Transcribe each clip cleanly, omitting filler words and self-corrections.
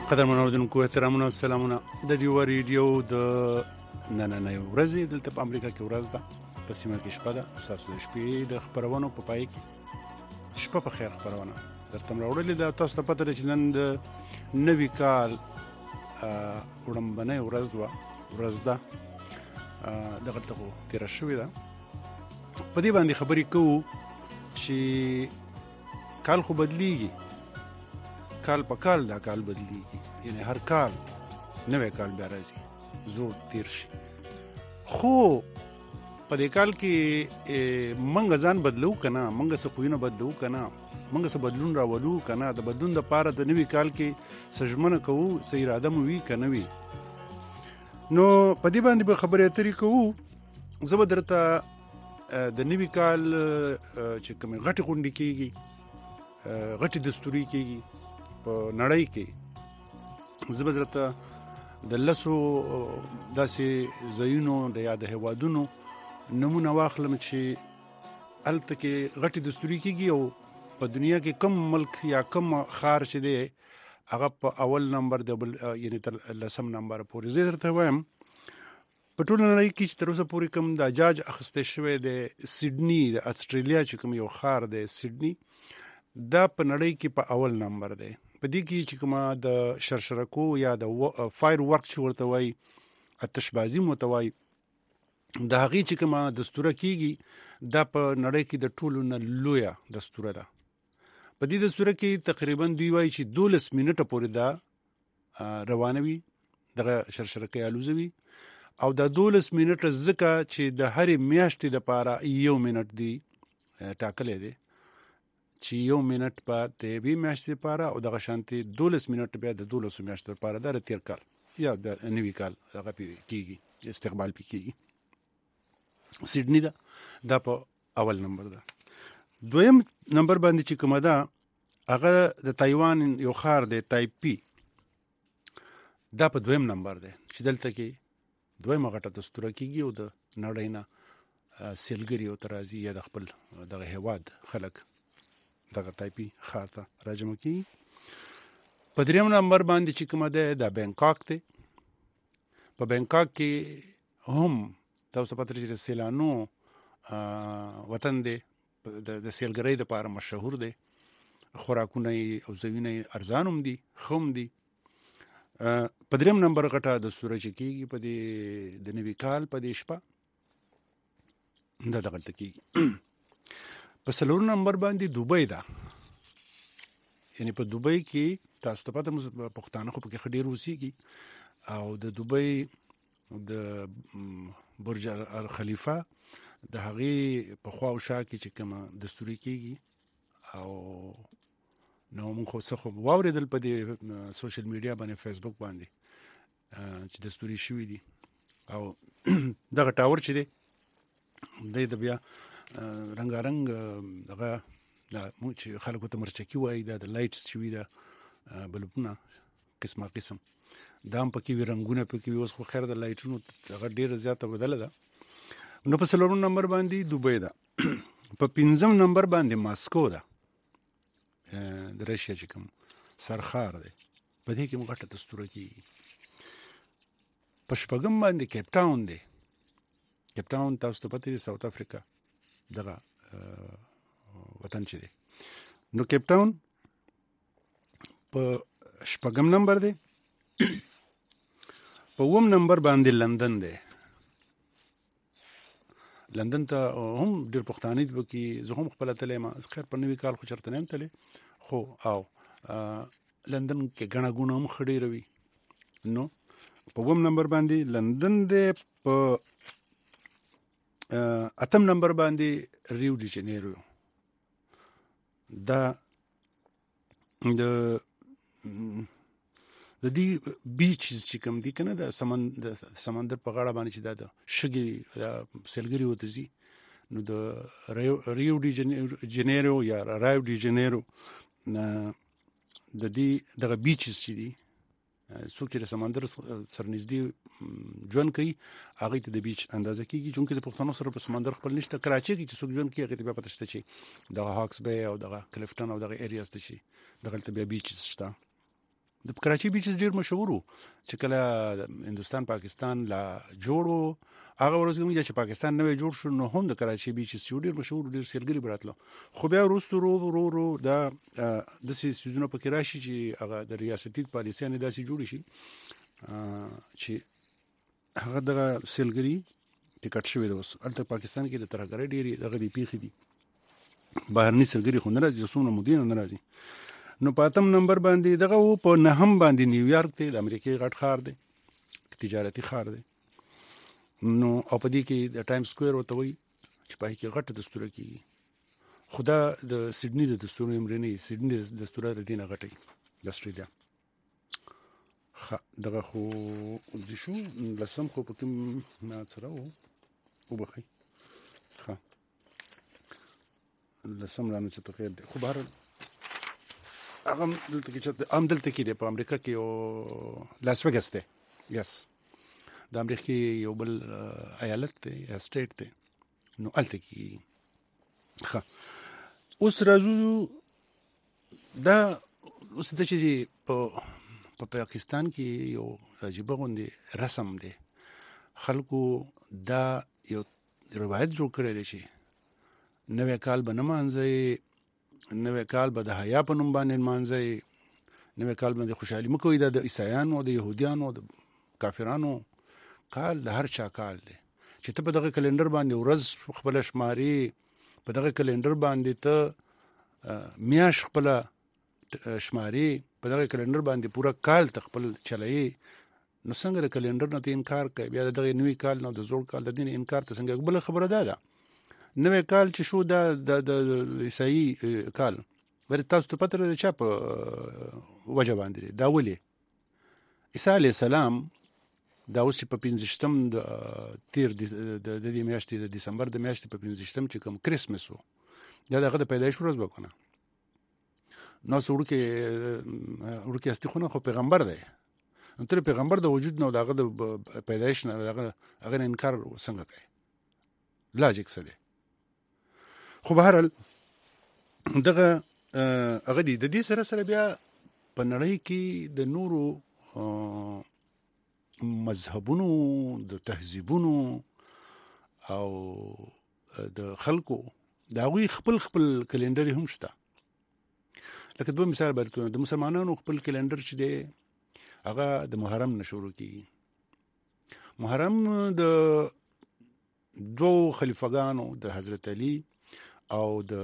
قدرمن اوریدونکو احترامونه سلامونه د ډیو ریډیو د نننۍ ورځې دلته په امریکا کې ورځ ده په سیمه کې شپه ده تاسو د شپې د خبرونو په پای کې شپه په خیر خبرونه درته راوړلې ده تاسو ته پته ده چې نن د نوي کال وړاندې ورځ ده دغه ته تیر شوې ده په دې باندې خبرې کوو چې کال خو بدلیږي کال په کال دا کال بدلیږي یعنی هر کال نوې کال بیا راځي زوړ تیر شي خو په دې کال کې منګ ځان بدلو کنه منګ څه خوونه بدلو کنه منګ څه بدلون راولو کنه د بدلون د پاره د نوې کال کې سجمنه کوو سې اراده مو وی کنه وی نو په دې باندې به خبرې اترې کوو زه به درته د نوې کال چې کوم غټي غونډې کېږي غټي دستوري کېږي په نړۍ کې زه به درته د لسو داسې ځایونو د یاد هیوادونو نمونه واخلم چې هلته کې غټي دستوري کېږي او په دنیا کې کم ملک یا کم ښار چې دی هغه په اول نمبر دی یعنی تر لسم نمبر پورې زه درته وایم په ټوله نړۍ کې چې تر اوسه پورې کوم د جاج اخیستی شوی دی سیډني د استرالیا چې کوم یو ښار دی سیډني دا په نړۍ کې په اول نمبر دی په دې کې چې کومه د شرشرکو یا د فایر ورک چې ورته وایي آتشبازي مو وایي د هغې چې کومه دستوره کېږي دا په نړۍ کې د ټولو نه لویه دستوره ده په دې دستوره کې تقریبا دوی وایي چې 12 منټه پورې دا روانه وي دغه شرشرکۍ الوزوي او دا 12 منټه ځکه چې د هرې میاشتې دپاره 1 منټ دی ټاکلی دی چې 1 منټ په د یوې میاشتې لپاره او دغه شانتې 12 منټ بیا د 12 میاشتو لپاره دا د تیر کال یا د نوي کال هغه کېږي استقبال پې کېږي سیډني دا په اول نمبر ده دویم نمبر باندې چې کومه ده هغه د تایوان یو ښار دی تایپي دا په دویم نمبر دی چې دلته کې دویمه غټه دستوره کېږي او د نړۍ نه سیلګري او ترازي یا د خپل دغه هیواد خلک دغه تایپي ښار ته راجمع کېږي په دریم نمبر باندې چې کومه ده دا بینکاک دی په بینکاک کې هم تاسو پته لرئ چې سیلانو وطن دی د سیلګرۍ دپاره مشهور دی خوراکونه او ځایونه یې ارزان هم دي ښه هم دي په دریم نمبر غټه دستوره چې کېږي په دې د نوي کال په دې شپه دا دغلته کېږي په څلورم نمبر باندې دوبۍ ده یعنی په دوبۍ کې تاسو ته پته پښتانه خو پکې ښه ډېر اوسېږي او د دوبۍ د برج الخلیفه د هغې په خوا او شا کې چې کومه دستوري کېږي او نو موږ خو څه خو واورېدل په دې سوشل میډیا باندې فیسبوک باندې چې دستوري شوي دي او دغه ټاور چې دی د بیا رنګارنګ دغه موږ چې خلکو ته مرچکي وایي دا د لایټس چې وي دا بلبونه قسمه قسم دا هم پکې وي رنګونه پکې وي اوس خو خیر د لایټونو هغه ډېره زیاته بدله ده نو په څلورم نمبر باندې دوبۍ ده په پنځم نمبر باندې ماسکو ده د رشیا چې کوم سرخار دی په دې کې موږ غټه دستوره کېږي په شپږم باندې کیپ ټاون دی کیپ ټاون تاسو ته پته دی ساوت افریقا دغه وطن چې دی نو کیپ ټاون په شپږم نمبر دی په اووم نمبر باندې لندن دی لندن ته هم ډېر پښتانه دي پکې زه هم خپله تللی یم خیر په نوي کال خو چېرته نه یم تللی خو او لندن کې ګڼه ګوڼه هم ښه ډېره وي نو په اووم نمبر باندې لندن دی په اتم نمبر باندې ریو ډي جنیرو دا د دې بیچز چې کوم دي کنه د سمندر په غاړه باندې چې دا د شګې سیلګري وته ځي نو د ریو ډي جنیرو یا رایو ډي جنیرو د دې دغه بیچز چې دي څوک چې د سمندر سره نږدې ژوند کوي هغوی ته د بیچ اندازه کېږي چونکې د پښتنو سره په سمندر خپل نشته کراچۍ کې چې څوک ژوند کوي هغې ته بیا پته شته چې دغه هاکس بی او دغه کلفټن او دغه ایریاز ته چې دغلته بیا بیچز شته د کراچي بیچز ډیر مشهور وو چې کله هندستان پاکستان لا جوړو هغه ورځ کوم چې پاکستان نوې جوړ شو نو هم د کراچي بیچز ډیر مشهور ډیر سیلګری براتلو خو بیا وروسته رو دا د سيزونو پکې راشي چې هغه د ریاستي پالیسیانه داسې جوړ شي چې هغه د سیلګری ټیکټ شوی دی اوس البته پاکستان کې د ترهګرۍ ډیری دغه دی پیخي دي بهرني سرګري خو نه راځي څومره مودې نه راځي نو په 8 نمبر باندې دغه و په 9 باندې نیویارک ته د امریکای غټ ښار دی تجارتي ښار دی نو او په دې کې د ټایم سکوير وته وي چې په کې غټه دستور کیږي خدا د سیدنی د دستور امرني سیدنی د دستور د دینه غټي د استرالیا دغه خو د شو لسم خو په کوم نه سره و وبخي ها لسم رانه چې تخیل دی خو بهر هغه دلته کې دی په امریکا کې او لاس ویګاس دی یس د امریکا یو بل ایالت دی یا سټیټ دی نو الته کې ښه اوس راځو دا اوس د چې په پاکستان کې یو عجیب غوندي رسم دی خلکو دا یو روایت جوړ کړی دی چې نوې کال به نه مانځي نوې کال به د حیا په نوم باندې مانځي نوې کال باندې خوشحالي مکوئ د عیسایانو د يهوديانو د کافرانو کال د هر چا کال دی چې ته په دغه کلندر باندې ورځ خپل شماري په دغه کلندر باندې ته میاش خپل شماري په دغه کلندر باندې پورا کال تخپل چلایي نو څنګه د کلندر نه انکار کوي بیا دغه نوې کال نو د زوړ کال د دین انکار ته څنګه بل خبره ده نوې کال چې شو د عیسائی کال ورته تاسو ته پته لري چې په وجه باندې دا ولي عیسی علی السلام دا اوس په 15 د تیر د دې میاشتې د دسمبر د میاشتې په 15 چې کوم کریسمس وو دا دغه د پیدایش ورځ وکړه نو ورکه استخونه خو پیغمبر دی نو تر پیغمبر د وجود نو دغه د پیدایش نه هغه انکار څنګه کوي لاجیک څه دی خو بهرحال دغه هغه د دې سره بیا په نړۍ کې د نورو مذهبونو د تهذیبونو او د خلکو دا وی خپل کلندر هم شته لکه دوه مثال برته د مسلمانانو خپل کلندر چې دی هغه د محرم نشورو کی محرم د دوه خلیفګانو د حضرت علی او د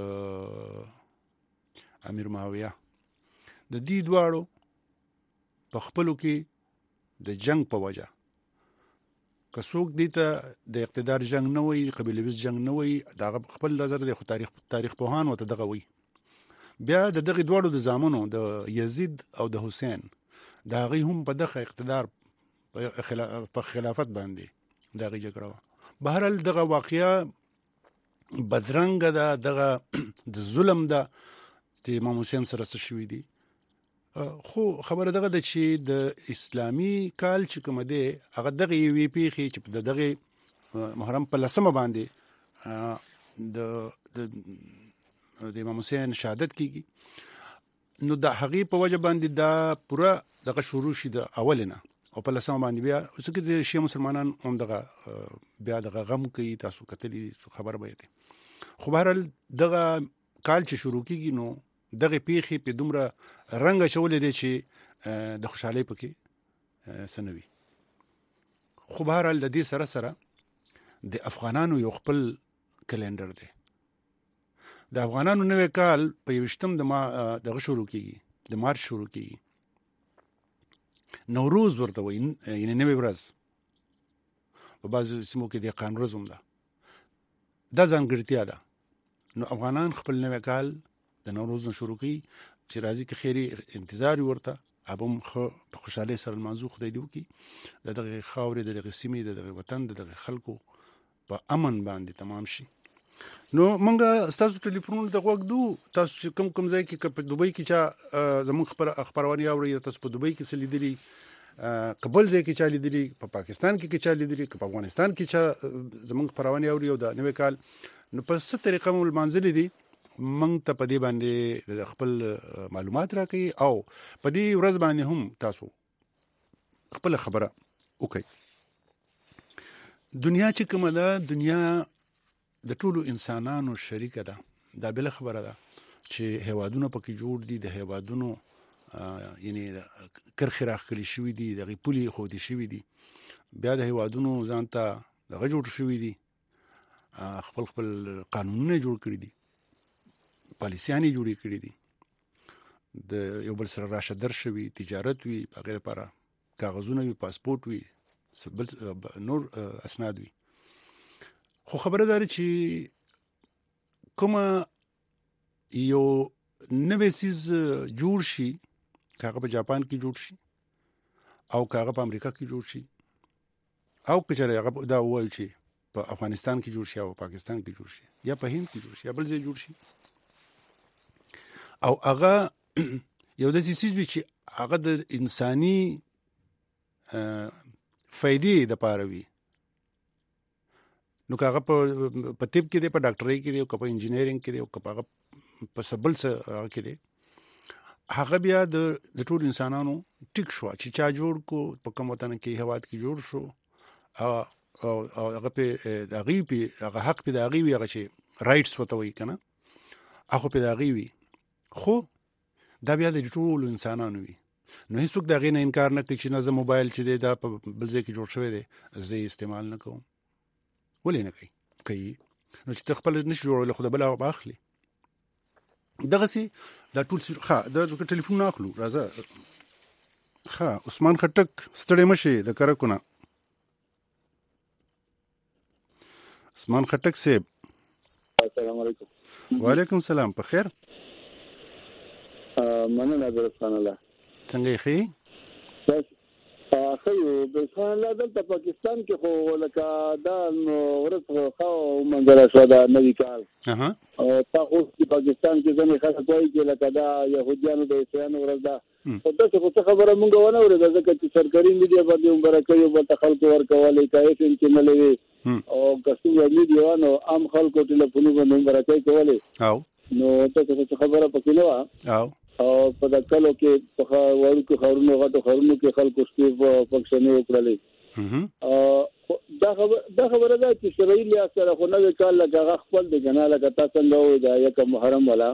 امیر معاویه د دې دواړو په خپلو کې د جنگ په وجه که څوک دې ته د اقتدار جنگ نه وي قبیلوي جنگ نه وي دا خپل نظر دی خو تاریخ پوهان وته دغه وي بیا د دغه دواړو د زامنو د یزید او د حسین دا غي هم په دغه اقتدار په خلافت باندې دا غي جګړه بهرحال دغه واقعیا بدرنګ دغه د ظلم د امام حسین سره شوی دی خو خبره دغه د چې د اسلامی کال چې کوم دی هغه دغه وی پیخي چې دغه محرم په لسمه باندې د امام حسین شهادت کیږي نو د هغه په وجه باندې دا پورا دغه شروع شي د اولنه او په لسمه باندې بیا اوس کې د شیعه مسلمانان هم دغه بیا دغه غم کوي تاسو کتلې خبر به دي خو بهرحال دغه کال چې شروع کیږي نو دغه پیخي په دومره رنګ چولې دي چې د خوشحالي پکې سنوي خو بهرحال د دې سره د افغانانو یو خپل کلندر دی د افغانانو نوې کال په 20 دغه شروع کیږي د مارچ شروع کیږي نوروز ورته وایي یعنی نوې ورځ په بعضو سیمو کې د قان ورځ هم ده دا ځانګړتیا ده نو افغانان خپل نوې کال د نوروز نه شروع کوي چې راځي کې خیری انتظار ورته ابم خو په خوشاله سره منځو خدای دی وکي دغه خاورې دغه سیمې دغه وطن دغه خلکو په امن باندې تمام شي نو مونږه تاسو ټلیفونونه د غوږ تاسو چې کوم ځای کې په دوبۍ کې چې زموږ خبرونه اوري تاسو په دوبۍ کې سلیدلی قبل ځای کې چالي دي په پاکستان کې چالي دي په افغانستان کې چې زموږ خبرونه اوري او د نوې کال نو په څه طریقه مول منځلې دي موږ ته په دې باندې خپل معلومات راکړي او په دې ورځ باندې هم تاسو خپل خبره وکړئ. دنیا چې کومه ده، دنیا د ټولو انسانانو شریکه ده. دا بل خبره ده چې هیوادونه پکې جوړ دي، د هیوادونو یعنی کرخې راخلي شوي دي، دغه پولي خودي شوي دي، بیا د هیوادونو ځان ته دغه جوړ شوي دي، خپل قانونونه جوړ کړي دي، پالیسیانې جوړې کړي دي، د یو بل سره راشه درشوي، تجارت وي، هغې لپاره کاغذونه وي، پاسپورټ وي، نور اسناد وي. خو خبره دا ده چې کومه یو نوې څیز جوړ شي، که هغه په جاپان کې جوړ شي او که هغه په امریکا کې جوړ شي او که چېرې هغه دا ووایو چې په افغانستان کې جوړ شي او پاکستان کې جوړ شي یا په هند کې جوړ شي یا بل ځای جوړ شي، او هغه یو داسې څیز وي چې هغه د انساني فائدې دپاره وي، نو که هغه په طب کې دی، په ډاکټرۍ کې دی، او که په انجینیرینګ کې دی، او که په هغه په بل څه هغه کې دی، هغه بیا د ټولو انسانانو ټیک شو چې چا جوړ کو، په کوم وطن کې هېواد کې جوړ شو، او هغه په د هغې هغه حق په د هغې وي، هغه چې رایټس ورته وایي که نه، هغه په د هغې وي. خو دا بیا د ټولو انسانانو وي. نو هیڅوک د هغې نه انکار نه کوي چې نه زه موبایل چې دی دا په بل ځای کې جوړ شوی دی، زه یې استعمال نه کوم. ولې نه کوي؟ نو چې ته خپل نشي جوړولی، خو د بل هغه اخلي. دغسې دا ټول دا ټلیفون نه اخلو، راځه. عثمان خټک ستړی مه شې د کرکو نه. عثمان خټک صاحب، السلام علیکم. وعلیکم السلام. په خیر؟ مننه برسان الله. څنګه یې ښې؟ ښه یو برسان الله. دلته پاکستان کې خو لکه دا ورځ ښه ومنځله شوه د نوي کال، او تا خو پاکستان کې ځینې خلک وایي چې لکه دا یهودیانو د عیسویانو ورځ ده، خو داسې خو څه خبره مونږ ونه اورېده، ځکه چې سرکاري میډیا باندې هم برکوي، بل ته خلکو ورکولې، که ایف ام چینلې وي او که څومره میډیا وه، نو عام خلکو ټلیفونو باندې هم برکوي کولې، نو داسې خو څه خبره پکې نه وه. او په د کلو کې په وړوکو ښارونو، غټو ښارونو کې خلکو شپې فنکشنې وکړلې. دا خبره ده چې شرعي لحاظ سره خو نوی کال لکه هغه خپل دی که نه، لکه تا څنګه ووایي دا یکه محرم والا،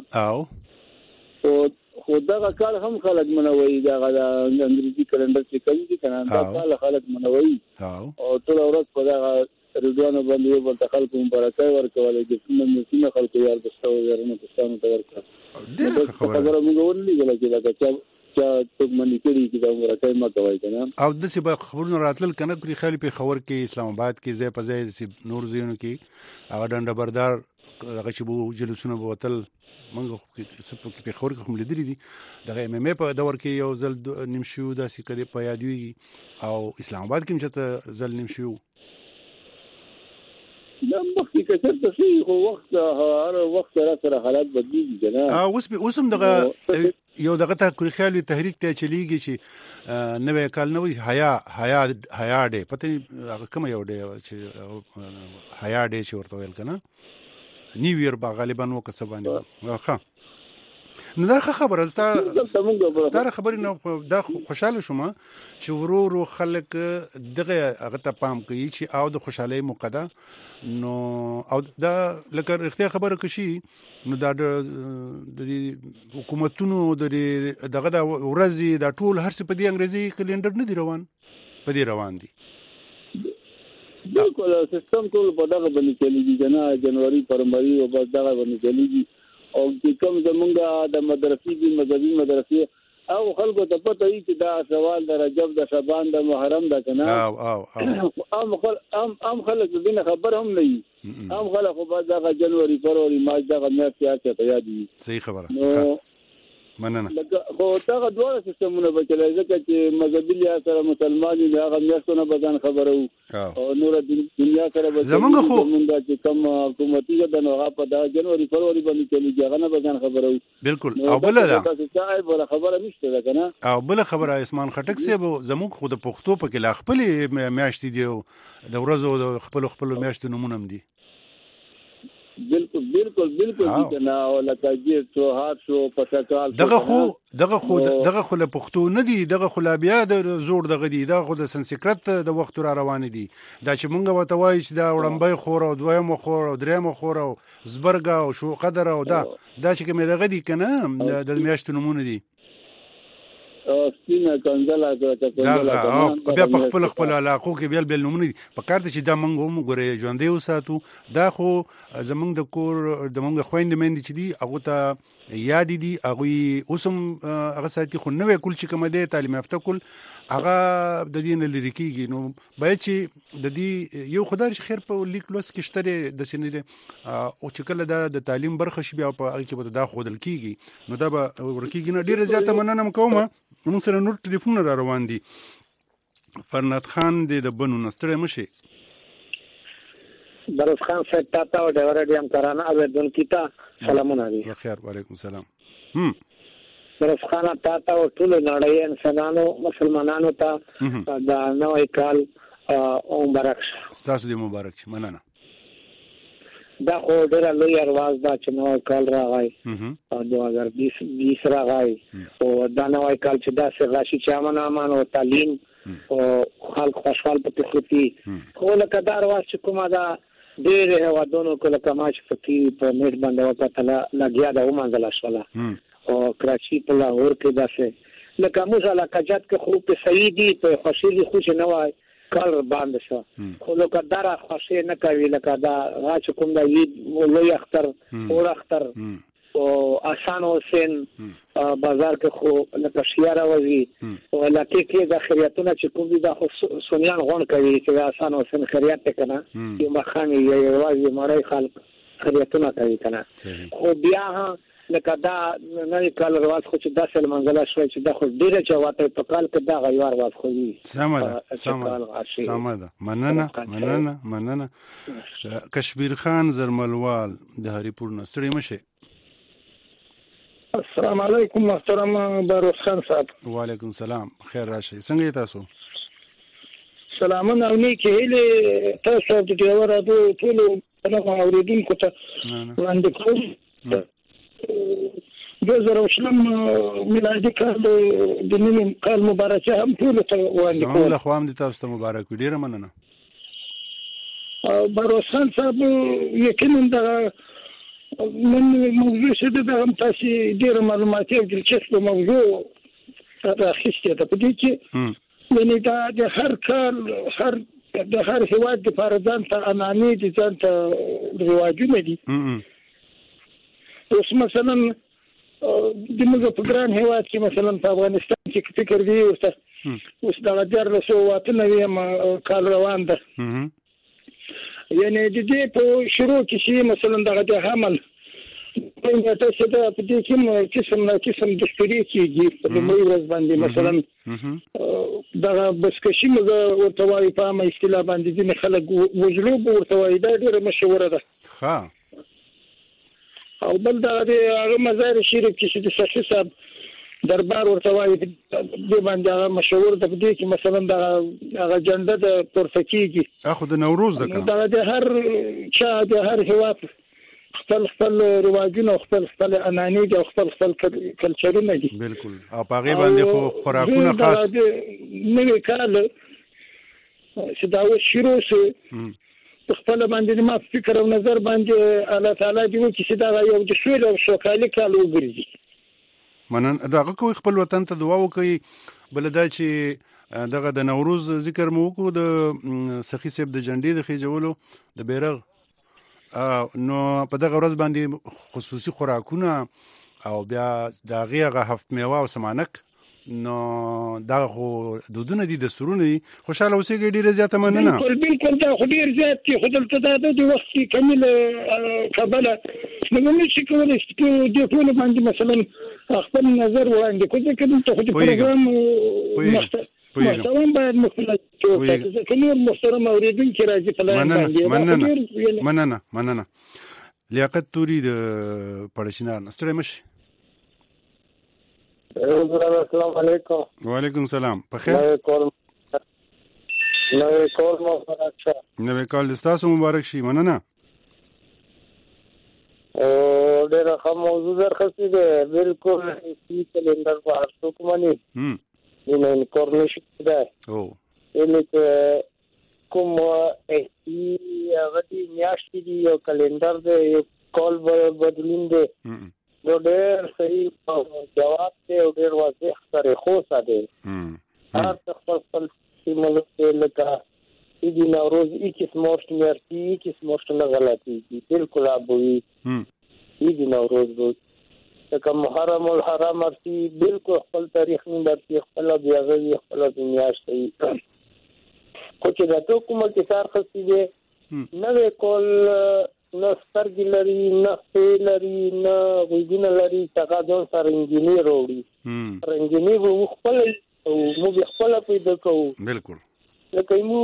خو دغه کال هم خلک منوي، دغه د انګریزي کلندر چې کوي دي که نه، دا کال خلک منوي، او ټوله ورځ په دغه ریډیوانو باندې یو بل ته خلکو مبارکۍ ورکولې، ګفتونه ملتونه خلکو یار دوستو یارانو دوستانو ته ورکړه. خبره موږ ونه لیدله چې لکه چا څوک منې کړي چې دا مبارکۍ مه کوئ که نه. او داسې به خبرونه راتلل که نه کړي، خیالي پېښور کې، اسلام آباد کې، ځای په ځای نور ځایونو کې هغه ډنډه بردار هغه چې به جلوسونه به وتل، موږ پېښور کې هم لیدلي دي. دغه ایم ایم ای په دور کې یو ځل نیم شوي داسې که په یاد ویږي، او اسلام آباد کې هم چېرته ځل نیم شوي و. دا مخکې که چېرته شي، خو هر وخت سره حالات بدلېږي که نه. اوس هم دغه یو دغه خیال وي، تحریک ته چلیږي چې نوی کال نه وي، حیا ډے، پته هغه کومه یو ډے چې حیا ډے چې ورته ویل که نه، نیو ایئر به غالبا و که څه باندې. نو دا ښه خبره، ستا خبرې نه دا خوشحاله شوم چې ورو ورو خلک دغه هغه ته پام کوي چې او د خوشحالۍ موقع ده. نو او دا لکه رښتیا خبره که شي، نو دا د حکومتونو دغه د ورځې دا ټول هر څه په دې انګریزي کلینډر نه دي روان، په دې روان دي. بالکل سیستم ټول په دغه باندې چلیږي که نه، جنوري فروری او بس دغه باندې چلیږي. او چې کوم زمونږ د مدرسې دي، مذهبي مدرسې، او خلکو ته پته وي چې دا شوال د رجب د شعبان د محرم ده که نه، عام خلک د دې نه خبر هم نه وي. عام خلک خو بس دغه جنوري فروری مارچ دغه میاشتې هر چا ته یاد وي. صحیح خبره. مننه. خو دغه دواړه سیستمونه به چلی، ځکه چې مذهبي لحاظ سره مسلمان دي، د هغه میاشتو نه به ځان خبره وو، او نوره دنیا سره به زمونږ چې کوم حکومتي ده نو هغه په دغه جنوري فروری باندې چلیږي، هغه نه به ځان خبره وو. بالکل. او بله ده بله خبره نشته ده که نه. او بله خبره عثمان خټک صاحب، زموږ خو د پښتو پکې لا خپلې میاشتې دي، د ورځو د خپلو میاشتو نومونه هم دي. بالکل بالکل دي کنه او لکه چې تو هات شو پسکال دغه خو له پښتو نه دي، دغه خو لا بیا د زوړ دغه دي، دغه خو د سنسکرت د وخت را روان دي. دا چې مونږ وته وایي چې دا وړمبۍ خور او دویم خور او دریم خور او زبرګه او شو قدر او دا چې کومه دغه دي کنه د میاشتو نمونه دي سپینه کنځله بیا په خپل علاقو کې بیل نمونه دي. په کار ته چې دا مونږ هم ګورې ژوندې وساتو. دا خو زمونږ د کور د مونږ خویندې میندې چې دي هغو ته یاد دي، هغوی اوس هم هغه ساتي، خو نوی کول چې کومه دی تعلیم یافته کول هغه د دې نه لرې کېږي. نو باید چې د دې یو خدای چې خیر په لیک لوست کې شته دی داسې نه دی، او چې کله دا د تعلیم برخه شي بیا په هغې کې به دا ښودل کېږي نو دا به ورکېږي. نه ډېره زیاته مننه کومه. موږ سره نور ټلیفونونه را روان دي. فرناد خان دی د بنو نه، ستړی مه شي. بروز خان صاحب تاته او ډیور ډي همکارانه اوریدونکي ته سلامونه دي. بخیر، وعلیکم السلام. بروز خان تاته او ټول نړۍ انسانانو مسلمانانو ته دا نوی کال مبارک شه. ستاسو دې مبارک شه. مننه. دا خو ډېره لوی ارواز ده چې نوی کال راغی او 2020 راغی او دا نوی کال چې داسې راشي چې امن او تعلیم او خلک خوشحال پکې خوري. خو لکه دا ارواز چې کومه ده ډېر هېوادونو کې لکه ما چې پکې په نیټ باندې وکتله لګیا ده ومنځله شوله او کراچي په لاهور کې داسې لکه موږ علاقه جات کې خو په صحیح دي په خوشي دي خو چې نه وای کال باندې شو. خو لکه دره خوشي نه کوي لکه دا چې کوم دا لوی اختر اور اختر او آسان حسین بازار کې خو لکه شیاره وزي او لکه کې د خیراتونه چې کوم دي دا خو سنیان غون کوي چې آسان حسین خیرات کنه یو مخاني یو واځي مړی خلک خیراتونه کوي کنه. خو بیا لکه دا نوی کال رواز خو چې داسې لمنځله شوی چې دا خو ډېره چواته په کال کې دا غیوار رواز خو وي. سمه ده. مننه. کشمیر خان زرملوال د هریپور نه، ستړي مه شئ. السلام علیکم محترم بروز خان صاحب. وعلیکم السلام. خیر راشئ. څنګه یې تاسو؟ سلامونه او نیکې هیلې تاسو د ډیور راډیو ټولو اورېدونکو ته وړاندې کوم. 2020 میلادي کال د نوي کال مبارکي هم ټول ته وړاندې کوم. له خوا هم د تاسو ته مبارک وي. ډېره مننه. بروز خان صاحب یقینا دا من موضوع څه ده هم تاسو ډېر معلوماتي او دلچسپه موضوع راخیستې ده په دې کې یعنی دا د هر کال د هر هیواد لپاره ځان ته عنعنې دي، ځان ته رواجونه دي. اوس مثلا د موږ په ګران هیواد کې مثلا په افغانستان کې فکر دی اوس دا 1898 کال روان ده. یعنی د دې په شروع کې چې مثلا دغه د حمل په تاسو ته په دې کې قسم دستوري کېږي په لومړۍ ورځ باندې مثلا دغه بسکشي موږ ورته وایي په عامه اصطلاح باندې ځینې خلک وجلوب ورته وایي. دا ډېره مشهوره ده. او بل دا د هغه مزار شریف چې د شیخ صاحب دربار ورته وایي د باندې هغه مشهور ده په دې کې مثلا د هغه جنډه د پورته کېږي. خو د نوروز ده کنه دا د هر چا د هر هیواد خپل رواجونه خپل عنعنې دي او خپل کلچرونه دي. بالکل. او په هغې باندې خو خوراکونه خاص نوی کال چې دا اوس شروع شو خپل باندې ما فکر او نظر باندې الله تعالی دې وکړي چې دا یو د سولې او سوکالۍ کال وګرځي. مننه. دغه کوي خپل وطن ته دعا وکړي. بل دا چې دغه د نوروز ذکر مو وکړو د سخي صاحب د جنډې د خېجولو د بیرغ، نو په دغه ورځ باندې خصوصي خوراکونه او بیا د هغې هغه هفت میوه او سمانک، نو دا خو دودونه دي دستورونه دي. خوشحاله اوسېږئ. ډېره زیاته مننه. بالکل دا خو ډېر زیات دي خو دلته دا د وخت کمیل کابله موږ نشو کولی چې په دې ټولو باندې مثلا خپل نظر وړاندې کړو ځکه دلته خو د پروګرام محتوام باید مختلف وي ځکه نور محترم اورېدونکي راځي په لاین باندې. مننه. لیاقت توري د پړشینار نه، ستړی مه شئ. السلام علیکم. وعلیکم السلام. په خیر. نوی کال مبارک شه. نوی کال ستاسو مبارک شي. مننه. او ډېر ښه موضوع درخستې ده بالکل سی کلندر په هر څوک باندې نه انکار نشي کېدای یعنې کوم هغه دي میاشتې دي یو کلندر دی یو کال بدلون دی نو ډېر صحیح جواب دی او ډېر واضح طریقو دی هر څه خپل سیمه لکه ایدی نوروز ایکیس مورشت میرتی ایکیس مورشت نغلطی کی بالکل آبوی ایدی نوروز بود لکه محرم الحرام مرتی بالکل خپل تاریخ نی مرتی خپل بیاغوی خپل دنیاشتی خو چې دا تو کومه کسار خستی دی نوی کول نه سترګې لري نه پې لري نه غوږونه لري څنګه ځان سره انجینیر وړي انجینیر به خپل او موږ خپل پیدا کوو بالکل لکه مو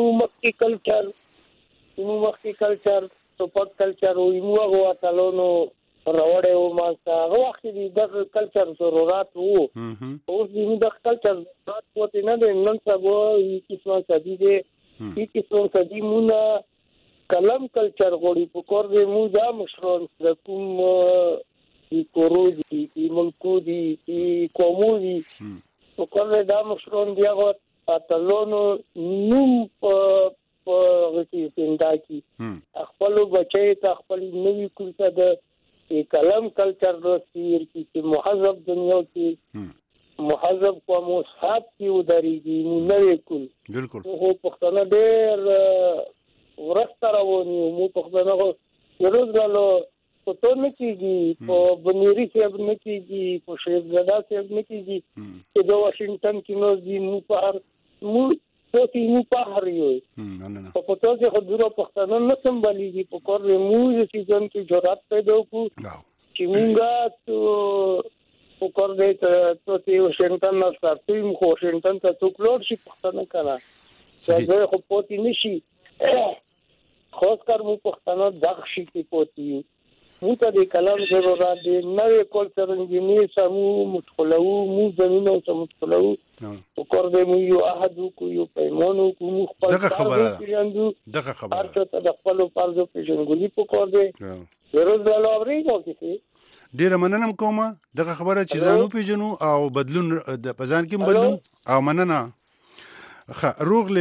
مخکې کلچر ټوپک کلچر او مو هغه اتلونو راوړې او ما هغه وخت دې د کلچر ضرورت وو اوس دې د کلچر ضرورت پته نه دی نن سبا کیسه سدي دې کیسه سدي مونږه کلم کلچر غوړي په کور دې مو دا مشرون د کوم کی کوروزي کی ملکودي کی کومودي په کور دې دا مشرون دی هغه اتلونو نوم په غتی سنداکی خپل بچی ته خپل نوی کلچر د کلم کلچر رسیر کی مهذب دنیا کی مهذب قوم صاحب کی ودریږي نوی کل بالکل هو پښتنه ډېر ورسته راونی مو پښتنه روزګالو په تو نه کیږي په بنيري سیب نه کیږي په شیبزاده سیب نه کیږي چې د واشنگټن کې نو دی مو پر مو څه مو په هر یو په تو کې خبرو پښتنه نه سمباليږي په کور مو چې ځان کې جرأت پیدا وکړو چې موږ په کور دې ته واشنگټن نه ستاسو مو واشنگټن ته څوکلور شي پښتنه کړه څنګه خو پوتې نشي خاص کر مو پښتنه دغه شي کې پوتې مو ته د کلام ضرورت دی نوې کول سره انجینیر سمو مدخلو مو زمينه سم مدخلو او کور دې مو یو احد کو یو پیمانو کو مو خپل دغه خبره ارته د خپل فرض په جنګولي په کور دې ضرورت لري نو کې ډیره مننه کومه دغه خبره چې ځانو پیژنو او بدلون د پزان کې بدلون او مننه روغ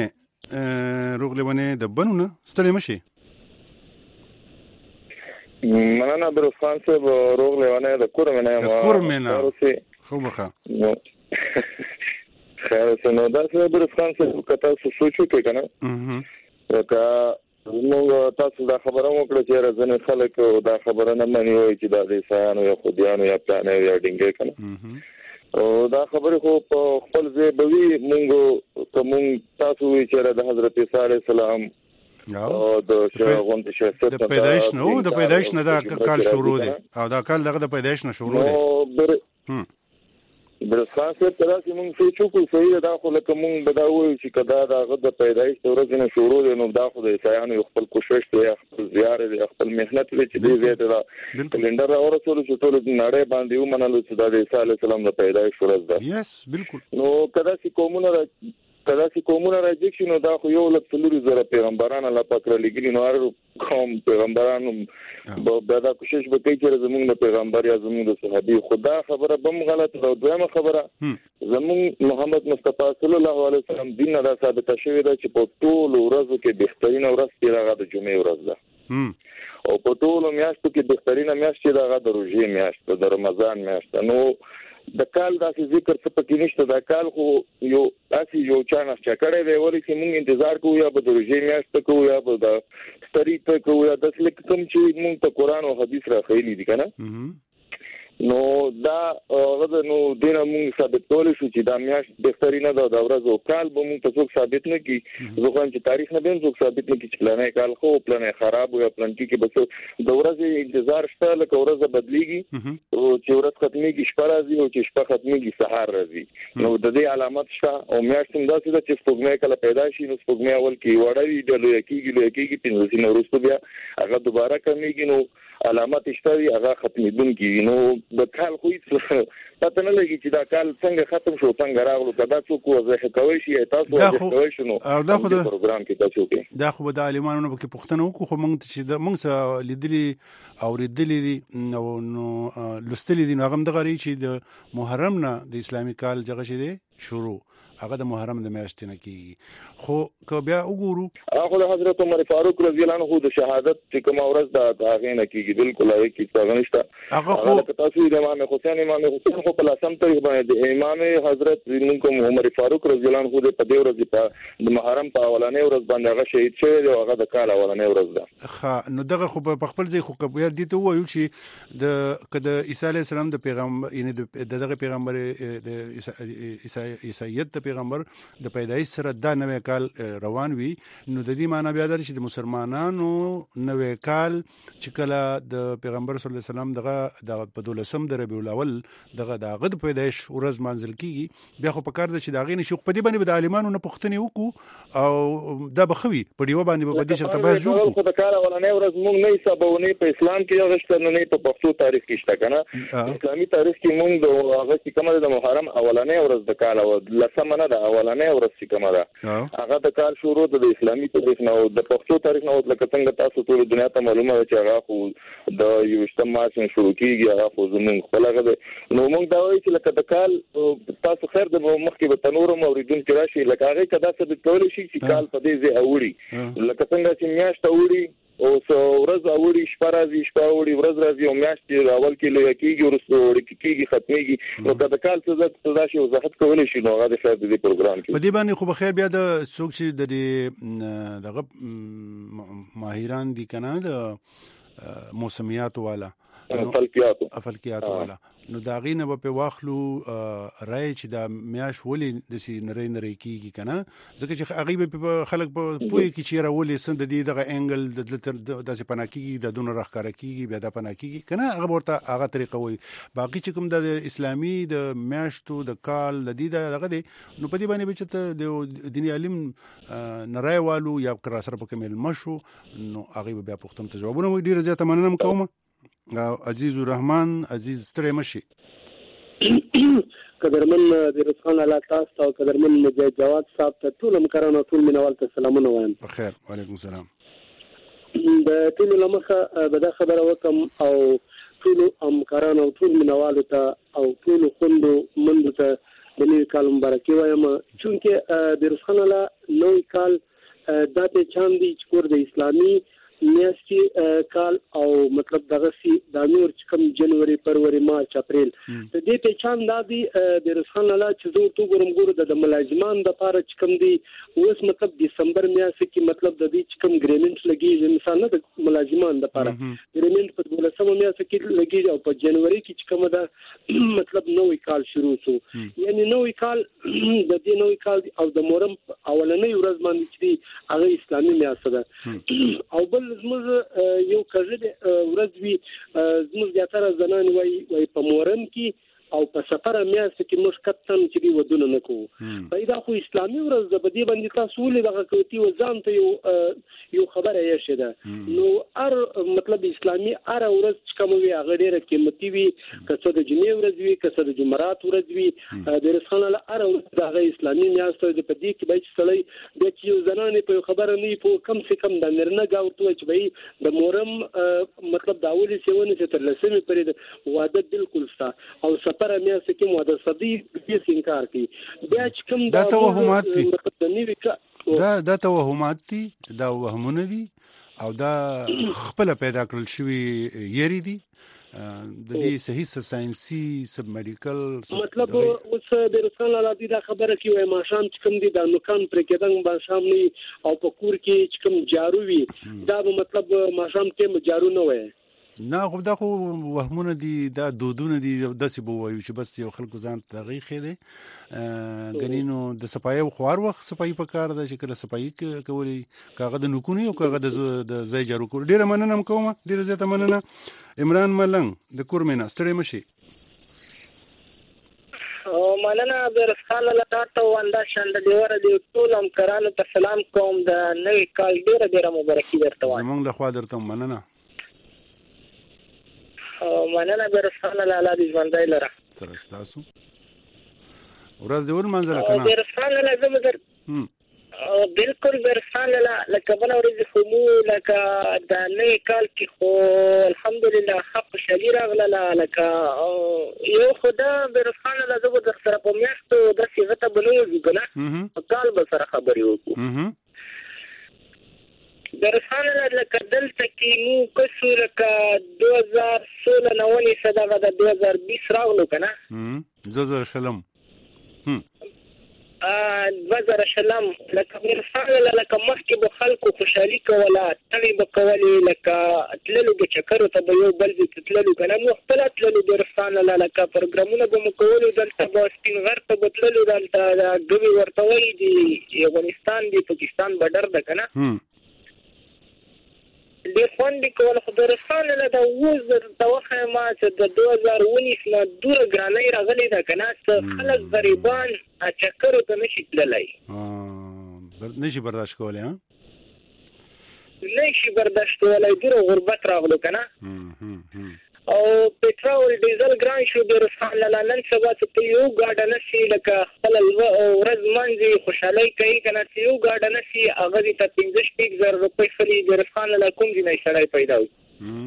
لیونه د بنونه ستړي مشي مننه بروفان صاحب روغ لیونه د کورمنه خو بخا خیر سنو دا څه بروفان صاحب کته سوچو کې کنه وکا نو تاسو دا خبره وکړه چې راځنه خلک دا خبره نه مانی وي چې دا د سایانو یا خودیانو یا پلان یا ډینګ کنه او دا خبره خو په خپل ځای بوي مونږ کوم تاسو چې د حضرت عیسی علیه السلام او د شغون د شخصیت د پیدایش نه دا کال شروع دي او دا کال دغه د پیدایش نه شروع دي د خاصه ترا چې موږ سوچو کو صحیح دا خو لکه موږ بداوي چې کدا دغه د پیدایش ورځ نه شروع دي نو دا خو د عیسایانو خپل کوشش دی خپل زیار دی خپل مهنت دی چې دې زیات دا کلندر اورسول چې ټول نړۍ باندې ومنلو چې د عیسی علی السلام د پیدایش ورځ ده یس بالکل نو کدا چې کومونه راځي چې نو دا خو یو لکه زره پیغمبران الله پاک را لګلی نو هر قوم پیغمبرانو به دا کوشش وکړي چې زموږ د پیغمبر یا زموږ د صحابي خدا خبره بم غلط ده او دویمه خبره زموږ محمد مصطفی صلی الله علیه وسلم دین دا ثابت شوی ده چې په ټول ورځو کې بهترین ورځ هغه د جمعې ورځ ده او په ټول میاشتو کې بهترین میاشت هغه د روزې میاشت ده د رمضان میاشت نو د کال داسې ذکر څه پکې نشته د کال خو یو اسی یو چانه چکړې دی ولې چې موږ انتظار کوو یا به د روزې میاشت کوو یا به د ستړي ته کوو یا د سلیک کوم چې موږ ته قران او حدیث راخېلی دي کنه نو دا غوډه نو دینه موږ ثابت کول شو چې دا میاشت بهترینه ده د ورځ او کال به موږ ته څوک ثابت نه کی ځکه چې تاریخ نه به څوک ثابت نه کی چې پلانې کال خو پلانې خراب یا پلان کې بس د ورځ انتظار شته لکه ورځ بدليږي او چې ورځ ختميږي شپه راځي او چې شپه ختميږي سحر راځي نو د دې علامات شته او میاشت هم داسې ده چې سپوږمۍ کله پیدا شي نو سپوږمۍ اول کې وړوي د لوی کېږي 15 نورستو بیا هغه دوباره کمیږي نو علامات شته هغه ختمېدونکي نو د کال خو پته نه لګي چې دا کال څنګه ختم شو څنګه راغلو کدا څوک وضاحت کوي شي تاسو وضاحت کوي شنو دا خو د پروګرام کې تاسو کې دا خو د عالمانو په کې پښتنه وکړو خو موږ چې موږ سره لیدلي او ریدلي دي نو لستلي دي نو هغه د غری چې د محرم نه د اسلامي کال جګه شه دي شروع هغه د محرم د میاشتې نه کیږي خو که بیا وګورو هغه د حضرت عمر فاروق رضی الله عنه د شهادت چې کوم ورځ د هغه نه کیږي بالکل هغه کې څنګه نشته هغه خو تاسو د امام حسین خو په لاسم تاریخ باندې د امام حضرت منکم عمر فاروق رضی الله عنه د په دې ورځ په د محرم په اولنې ورځ باندې هغه شهید شوی او هغه د کال اولنې ورځ ده نو دغه خو په خپل ځای خو بیا دي ته وایو چې د عیسی علی السلام د پیغمبر یعنی دغه پیغمبر د عیسایت پیغمبر د پیدایش سره دا نوې کال روان وي نو د دې معنی بیا دا چې د مسلمانانو نوې کال چې کله د پیغمبر صلی الله علیه وسلم دغه په 12 د ربیع الاول دغه د پیدایش ورځ منځل کیږي بیا خو په کار د چې دا غي نشو په دې باندې د عالمانو نه پوښتنه وکړو او دا بخوي په دیو باندې په دې شرط به جوړ خو د کال اولنې ورځ موږ نه حسابونه په اسلام کې هغه شته نه په پښتو تاریخ کې شته کنه اسلامي تاریخ کې موږ هغه چې کومه د محرم اولنې ورځ د کال او لسمه نه د اولنې ورځ چې کومه ده هغه د کال شروع د اسلامي تاریخ نه او د پښتو تاریخ نه لکه څنګه تاسو ټول دنیا ته معلومه ده چې هغه خو د 28 مارچ شروع کیږي هغه خو زموږ خپل هغه نو موږ دا وایو چې لکه د کال تاسو خیر د مخکې به تنور موریدون کې راشي لکه هغه کدا څه د کول شي چې کال په دې ځای اوړي لکه څنګه چې میاشت اوړي او ورځ اوړي شپه راځي شپه اوړي ورځ راځي او میاشت اول کې لوي کېږي ورسته وړي کېږي ختميږي نو دا کال څه دا شی وضاحت کولای شي نو هغه د خیر د پروګرام کې په دې باندې خو بخیر بیا د څوک چې دغه ماهران دي کنه د موسمیات والا افلکیات والا نو دا غینه په واخلو رای چې دا میاش ولې د سي نری کیږي کنه ځکه چې هغه په خلک په پوي کې چیرې ولې سند دي دغه انګل د داسې پناکیږي د دون راخاره کیږي بیا د پناکیږي کنه هغه ورته هغه طریقه وي باقي چې کوم د اسلامي د میاشتو د کال د دې دغه دي نو په دې باندې به چې د دیني علم نری والو یا کر سره په کمل مشو نو هغه بیا پښتون ته جوابونه وي ډیر زیات مننه کوم عزیز الرحمن عزیز ستړي مشي قدرمن د رسخان الله تاسو او قدرمن مجاهد جواد صاحب ته ټول مکرانو ټول مینوال ته سلامونه وایم بخیر وعلیکم السلام د ټول لمخه به دا خبره وکم او ټول مکرانو ټول مینوال ته او ټول خوندو مند ته د نوي کال مبارکي وایم چونکه د رسخان الله نوي کال داته چاندي چور د اسلامي میاشتې کال او مطلب دغه سي د نور کم جنوري فروری مارچ اپریل د دې ته چاند دادي د رسخان الله چې زه تو ګورم د ملازمان د لپاره چې کم دي اوس مطلب دسمبر میاشت کې مطلب د دې چې کم ګریمنټ لګي انسان نه د ملازمان د لپاره ګریمنټ په 12 میاشت کې لګي او په جنوري کې چې کوم دا مطلب نوې کال شروع شو یعنی نوې کال د دې نوې کال او د محرم اولنۍ ورځ باندې چې هغه اسلامي میاشت ده او زموږ یو کړه ورځ وی زموږ زیاتره زنان وای په محرم کې او په سفر میاشت کې موږ کتن چې دی ودونه نکوه پیدا خو اسلامي ورځ د بدی باندې تاسو ولې دغه کوتي وزان ته یو خبره یې شته نو ار مطلب اسلامي ار ورځ چې کوم وی هغه ډیره قیمتي وي کڅه د جمعې ورځ وي کڅه د جمعرات ورځ وي د رسول الله ار ورځ د اسلامي میاشت د بدی کې به چې سړی د یو زنانه په خبره نه په کم سے کم د نرنه گاورته چې به د محرم مطلب داولي سیونه چې تر لسمه پرې واده بالکل ستا او پر میاسته کې مو د صدی هیڅ انکار کوي بیا چې کوم دا توهمات دي دا توهمات دي دا وهمونه دي او دا خپل پیدا کړل شوی یری دي د دې صحیح ساينسي سب میډیکل مطلب اوس د رسول الله دا خبره کوي ما شام چې کوم دي د نوکان پر کېدنګ با شام نه او په کور کې چې کوم جارو وي دا مطلب ما شام کې جارو نه وي نه خو دا خو وهمونه دي دا دودونه دي داسې بو وایو چې بس یو خلکو ځان تغی خېده غنینو د صفای خوار وخت صفای په کار د شکل صفای کوي کاغه د نکونی او کاغه د زای جارو کول ډیره مننه کوم ډیره زیاته مننه عمران ملنګ د کورمنه ستړي مشي او مننه د رسخان الله تاسو وندا شند دیوره دی ټول هم کرانو ته سلام کوم د نوې کال ډیره مبارکي درته وایم زمونږ له خوا درته مننه مننه برسانه لاله دې ژوندۍ لره تر تاسو ورځ دې ور منځله کنه برسانه لازم در بالکل برسانه لکه بل ورځ خو مو لکه د نه کال کې خو الحمدلله حق شلی راغله لکه یو خدا برسانه لازم در سره په میاشتو د سیغته بنوږي کنه کال به سره خبرې وکړو برسانه لکه دلته کې مو کسو لکه 2016 نونی صدغه د 2020 راغلو کنه 2000 شلم 2000 شلم لکه برسانه لکه مخکې به خلکو خوشحالي کوله تنې به کولې لکه تللو د چکرو ته به یو بل ځای ته تللو که نه مو خپله تللو برسانه لکه پروګرامونه به مو کولو دلته به سپین غر ته به تللو دلته ګوي ورته وایي د افغانستان د پاکستان بډر ده که نه ډېر خوند یې کول خو برسانه له د اوس درته وښیم چې د 2019 نه دوره ګرانۍ راغلې ده که نه څه خلک غریبان چکرو ته نشي تللی نشي برداشت کولی نشي برداشت کولی دوره غربت راغلو که نه او پټرول ډیزل ګران شو برسانه له نن سبا چې ته یو ګاډه نسي لکه خپله ورځ منځي خوشحالۍ کوي که نه چې یو ګاډه نسي هغه دې ته 15,000 روپۍ خلي برسانه له کوم ځای نه سړی پیدا وي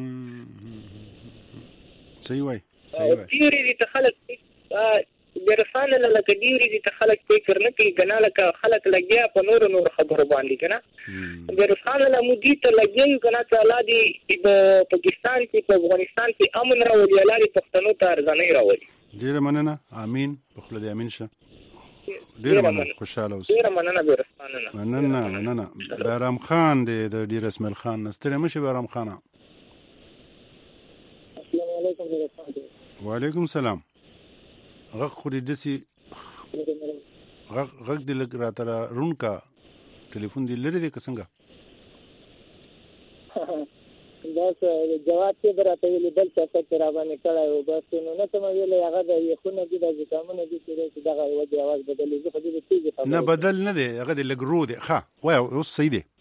صحیح وایي ډېرې دي ته خلک برسانه لکه ډېرې دي ته خلک فکر نه کوي که نه لکه خلک لګیا په نورو خبرو باندې که نه برسانه له مو دې ته لګیا یو که نه چې الله دې په پاکستان کې په افغانستان کې امن راولي الله دې پښتنو ته ارزانۍ راولي ډېره مننه امین په خوله دې امین شه ډېره مننه خوشحاله اوسئ ډېره مننه برسانه مننه بهرام خان دی د ډیر اسماعیل خان نه ستړی مه شئ بهرام خانه السلام علیکم برسانه وعلیکم السلام غږ خو دې داسې غږ دې لږ راته روڼ کا ټلیفون دې لرې دی که څنګه بس جواب کې به راته ویلي بل څه چې را باندې کړی و بس نو نه څه مې ویلی هغه د یخونه دي د زکامونه دي چې دغه وجې اواز بدلې زه خو دې د تیږې خبرې نه بدل نه دی هغه دې لږ رو دی ښه وایه اوس صحیح دی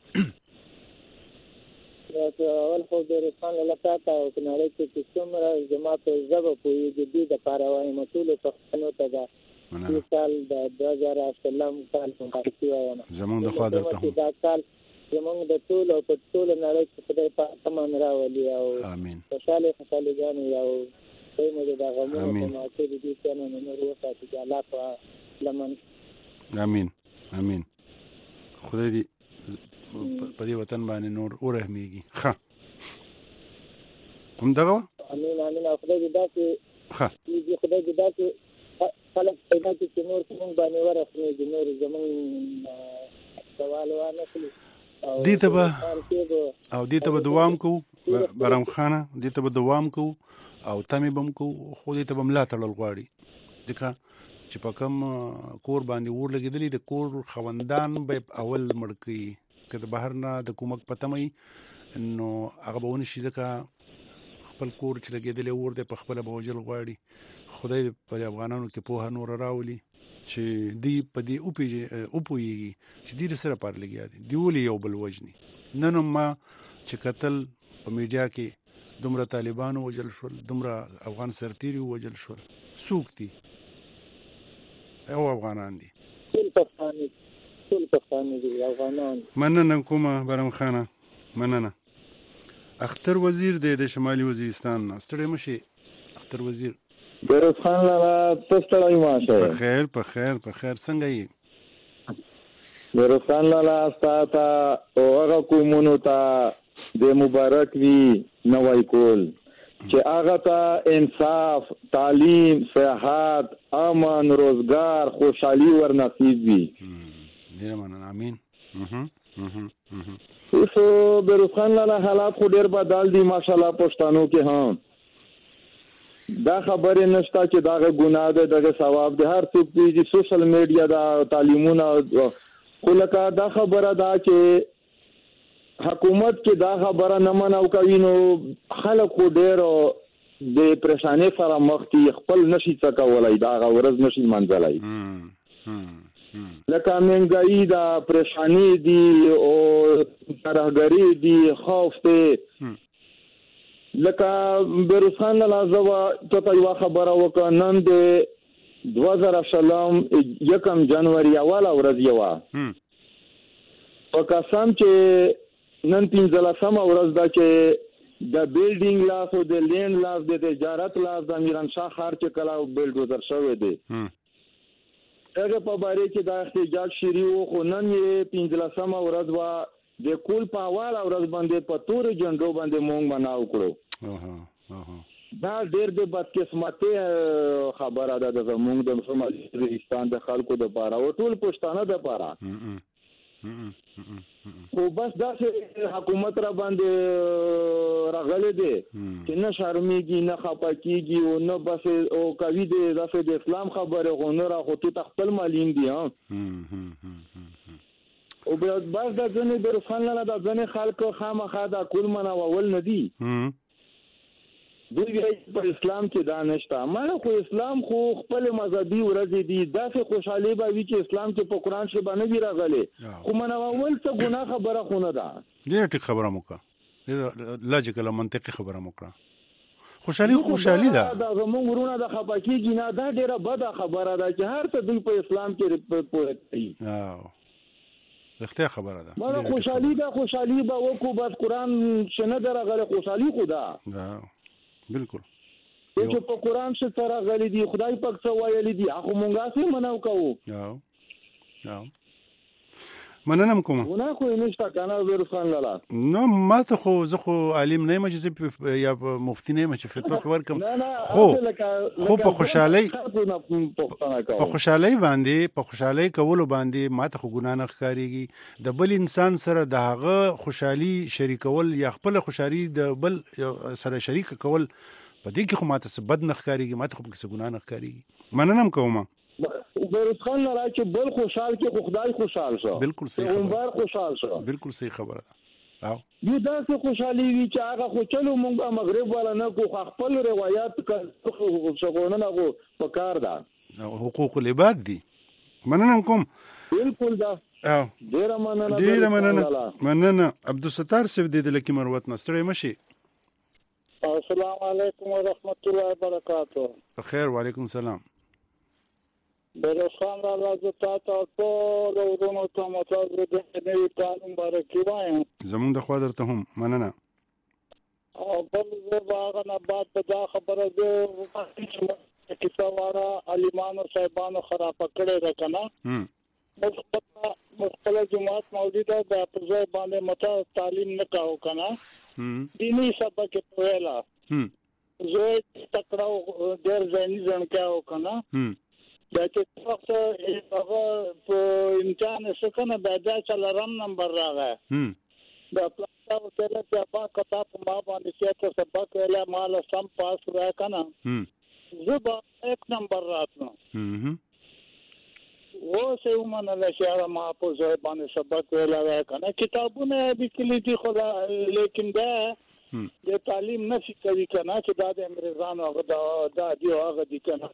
اول خو برسانه له تاته او په نړۍ کې چې څومره زما په ژبه پوهېږي دې دپاره وایم ټولو پښتنو ته ده دې کال د 2008 کال مبارکي وایم زمونږ د خوا درته دا کال زمونږ د ټولو په ټوله نړۍ کې خدای پاک امن راولي او خوشحالېګانې او دوی مو د غمونو په موقع د دې څه نه نور وساتي چې الله په لمن امین خدای دې په دې وطن باندې نور ورحمېږي ښه همدغه وه امین او خدای دې داسې خدای دې داسې خلک پیدا کړي چې نور زمونږ باندې ورحمېږي نور زمونږ سوال وانه کړي دې ته به دوام کوو بهرام خانه دې ته به دوام کوو او تمې به م کوو خو دې ته به ملا تړل غواړي ځکه چې په کوم کور باندې اور لګېدلی د کور خوندان به اول مړ کوي که د بهر نه د کومک په تمه نو هغه به ونه شي ځکه خپل کور چې لګېدلی اور دی په خپله به وژل غواړي خدای په افغانانو کې پوهه نوره راولي چې دوی په دې وپوهېږي چې دوی د څه لپاره لګیا دي دوی ولې یو بل وژني نن هم ما چې کتل په میډیا کې دومره طالبان ووژل شول دومره افغان سرتیري ووژل شول څوک دي او افغانان دي ټول پښتانه دي افغانان مننه کومه بهرام خانه مننه اختر وزیر دی د شمالي وزیرستان نه ستړی مه شئ اختر وزیر بیروز خان لالا تستړی ماشه په خیر څنګه یې بیروز خان لالا ستا او هغه قومونو ته د مبارک وي نوی کول چې هغه ته انصاف تعلیم صحت امن روزګار خوشحالي ورنصیب وي ډېره مننه امین اوس بیروز خان لالا حالات خو ډېر بدل دي ماشاءالله پښتنو کې هم دا خبره نشته چې داغه ګناه ده دغه ثواب ده هر څوک دی سوشل میډیا دا تعلیمونه خو لکه دا خبره ده چې حکومت کې دا خبره نه منو کوي نو خلک خو ډېر د پریشانۍ سره مخ دي خپل نشي څه کولای دا ورځ نشي منځلای لکه مهنګايي دا پریشانی دي او ترهګری دي خوف ته لکه بیروز خان لاله زه ته یوه خبره وکړه. نن د 2000 یکم جنوري اوله ورځ یوه په قسم چې نن 15مه ورځ ده چې د بیلډینګ لاس او د لینډ لاس د تجارت لاس د میرانشاه ښار چې کله بلډوزر شوی دی هغه په باره کې د احتجاج شروع و. خو نن یې 15مه ورځ وه د کول په اوله ورځ باندې په تورې جنډو باندې مونږ مناو کړو. دا ډېر د بدقسمتۍ خبره ده د زموږ د وزیرستان د خلکو دپاره او ټول پښتانه دپاره. خو بس داسې حکومت را باندې راغلی دی چې نه شرمېږي نه خفه کېږي او نه بس او کوي دی داسې د اسلام خبرې خو نه را خو تو ته خپل معلوم دي او بس د ځینې بیروز خان لاله د ځینې خلکو خامخا دا کول مناول نه دي. دوی په اسلام کې دا نشته. مانا خو اسلام خو خپل مذهبي ورځې دي. داسې خوشحالي به وي چې اسلام کې په قرآن شریف باندې وي راغلی خو مناول څه ګناه خبره خو نه ده. ډېره ټیک خبره مو وکړه، لاجیکل او منطقي خبره مو وکړه. خوشحالي ده. دا زموږ ورونه د خفه کېږي نه، دا ډېره بده خبره ده چې هر څه دوی په اسلام کې پوهه کوي. رښتیا خبره ده. مانا خوشحالي ده، خوشحالي به وکړو بس قرآن چې نه ده راغلی خوشحالي خو ده. بالکل چې په قرآن څه سره غلي دي خدای پاک څه ویلي دي هغه مونږه سي منو کوو. مننم کوم ونه خو نشته کنه بیروز خان لاله. نو ما ته خو زه خو عالم نه یم چې یا مفتی نه یم چې فتوا ورکم. خو په خوشحالي په خوشحالي کولو باندې ما ته خو ګناه نه ښکارېږي. د بل انسان سره د هغه خوشحالي شریکول یا خپل خوشحالي د بل سره شریک کول په دې کې خو ما ته بد نه ښکارېږي، ما ته خو څه ګناه نه ښکارېږي. مننم کوم بیروز خان لاله چې بل خوشحال کې خو خدای خوشحال شو. بالکل صحیح خبره خوشحال شو. بالکل صحیح خبره ده. یو داسې خوشحالي وي چې هغه خو چلو مونږ مغرب والا نه کو خپل روایت څنګه نه کو په کار ده حقوق العباد دي. مننم کوم. بالکل ده. ډیره مننه. عبدالستار صاحب د لکی مروت نستړی مشي. السلام علیکم ورحمت الله وبرکاته. بخیر. وعلیکم السلام. بیروز خان لاله زه تاته ټول ورونو ته متاسف د نوي کال مبارکي وایم. زمونږ د خوا درته هم مننه. او بل زه به هغه نه بعد په دا خبره زه کیسه واره علیمانو صاحبانو خرافه کړې ده که نه مخپله جماعت موجوده د په ځای باندې متاسف تعلیم نه کاو که نه دیني سبق یې په ویله زه تکړه ډېر ذهني ځڼکیا و که نه دا چې وخت هغه په امتحان څه کنه دا څلورم نمبر راغی دا پلان ورته چې با کتاب ما باندې چې سبق ویله مال سم پاس را کنه زه به 1 نمبر راتلم و سه ومنه چې ما په ځای باندې سبق ویله کنه کتابونه لیکلي دي خو لیکن دا د تعلیم نشي کوي کنه چې دا د انګریزانو هغه دا دی هغه دي کنه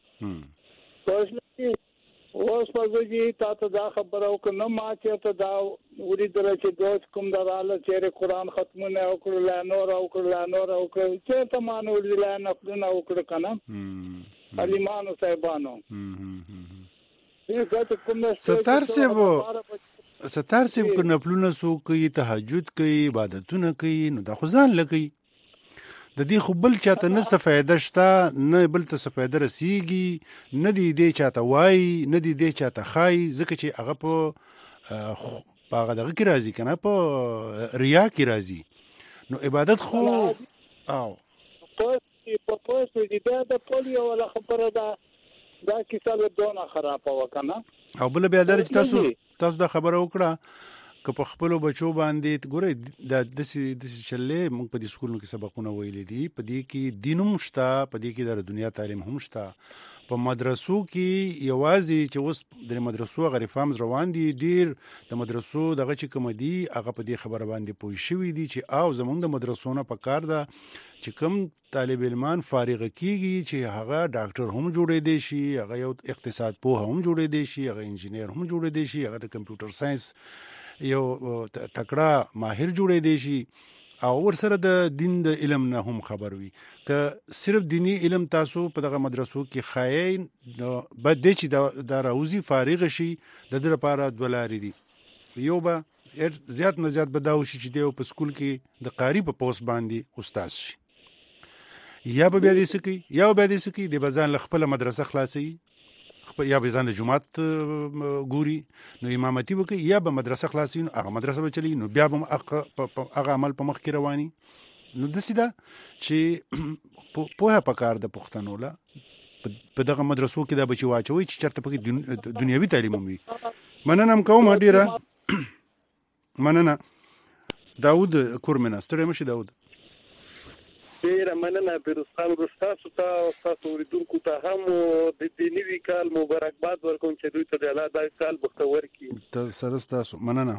اوس په ځای ته دا خبره وکړه ما چې ته دا وریدل چې دوست کوم دراله چې قرآن ختمونه وکړل نور چې ته ما نور دي لا نه وکړه کنه علیمانو صاحبانو. ستار صاحب کو نفلونه سو کوي، تهجد کوي، عبادتونه کوي، نو دا خو ځان لګي د دې خو بل چاته نه څه فایده شته، نه بل ته څه فایده رسیږي، نه دی دې چاته وایي، نه دی دې چاته ښایي، ځکه چې هغه په هغه دغه کې راځي که نه په ریا کې راځي. نو عبادت خو په دې د پولیو ولا خبره ده دا کیسه له دونه خرابه وه که نه. او بله بیا دا چې تاسو دا خبره وکړه که په خپلو بچو باندې ګورئ دا داسې چلې موږ په دې سکولونو کې سبقونه ویلي دي، په دې کې دین هم شته، په دې کې د دنیا تعلیم هم شته. په مدرسو کې یوازې چې اوس د مدرسو هغه ریفارمز روان دي، ډېر د مدرسو دغه چې کوم دي هغه په دې خبره باندې پوه شوي دي چې او زموږ د مدرسو نه پکار ده چې کوم طالب علمان فارغه کیږي چې هغه ډاکټر هم جوړېدی شي، هغه یو اقتصاد پوه هم جوړېدی شي، هغه انجینیر هم جوړېدی شي، هغه د کمپیوټر ساینس یو تکړه ماهر جوړېدی شي، او ورسره د دین د علم نه هم خبر وي که صرف دینی علم تاسو په دغه مدرسو کې خاين بد دی چې دا راوزی فارغ شي د در لپاره دولاري دي یو به زیات نه زیات بداو شي چې دی په سکول کې د قاری په پوسټ باندې استاد شي یا به بیا دې سکی د بزان خپل مدرسه خلاصي یا به ځان د جمعات ګوري نو امامتي وکي یا به مدرسه خلاصي نو هغه مدرسه به چلی نو بیا به هغه عمل په مخ کې رواني نو د سیده چې په پکار د پښتنو لا په دغه مدرسو کې دا بچي واچوي چې چرته پکې دنیوي تعلیم وي مننه کوم ډیره مننه داود کورمنا ستړی مشي داود ډیره مننه پیروزخان ګستاسو ته او تاسو اوریدونکو ته هم د دې نوي کال مبارکباد ورکوم چې دوی ته د الله د کال بختور کړي تاسو مننه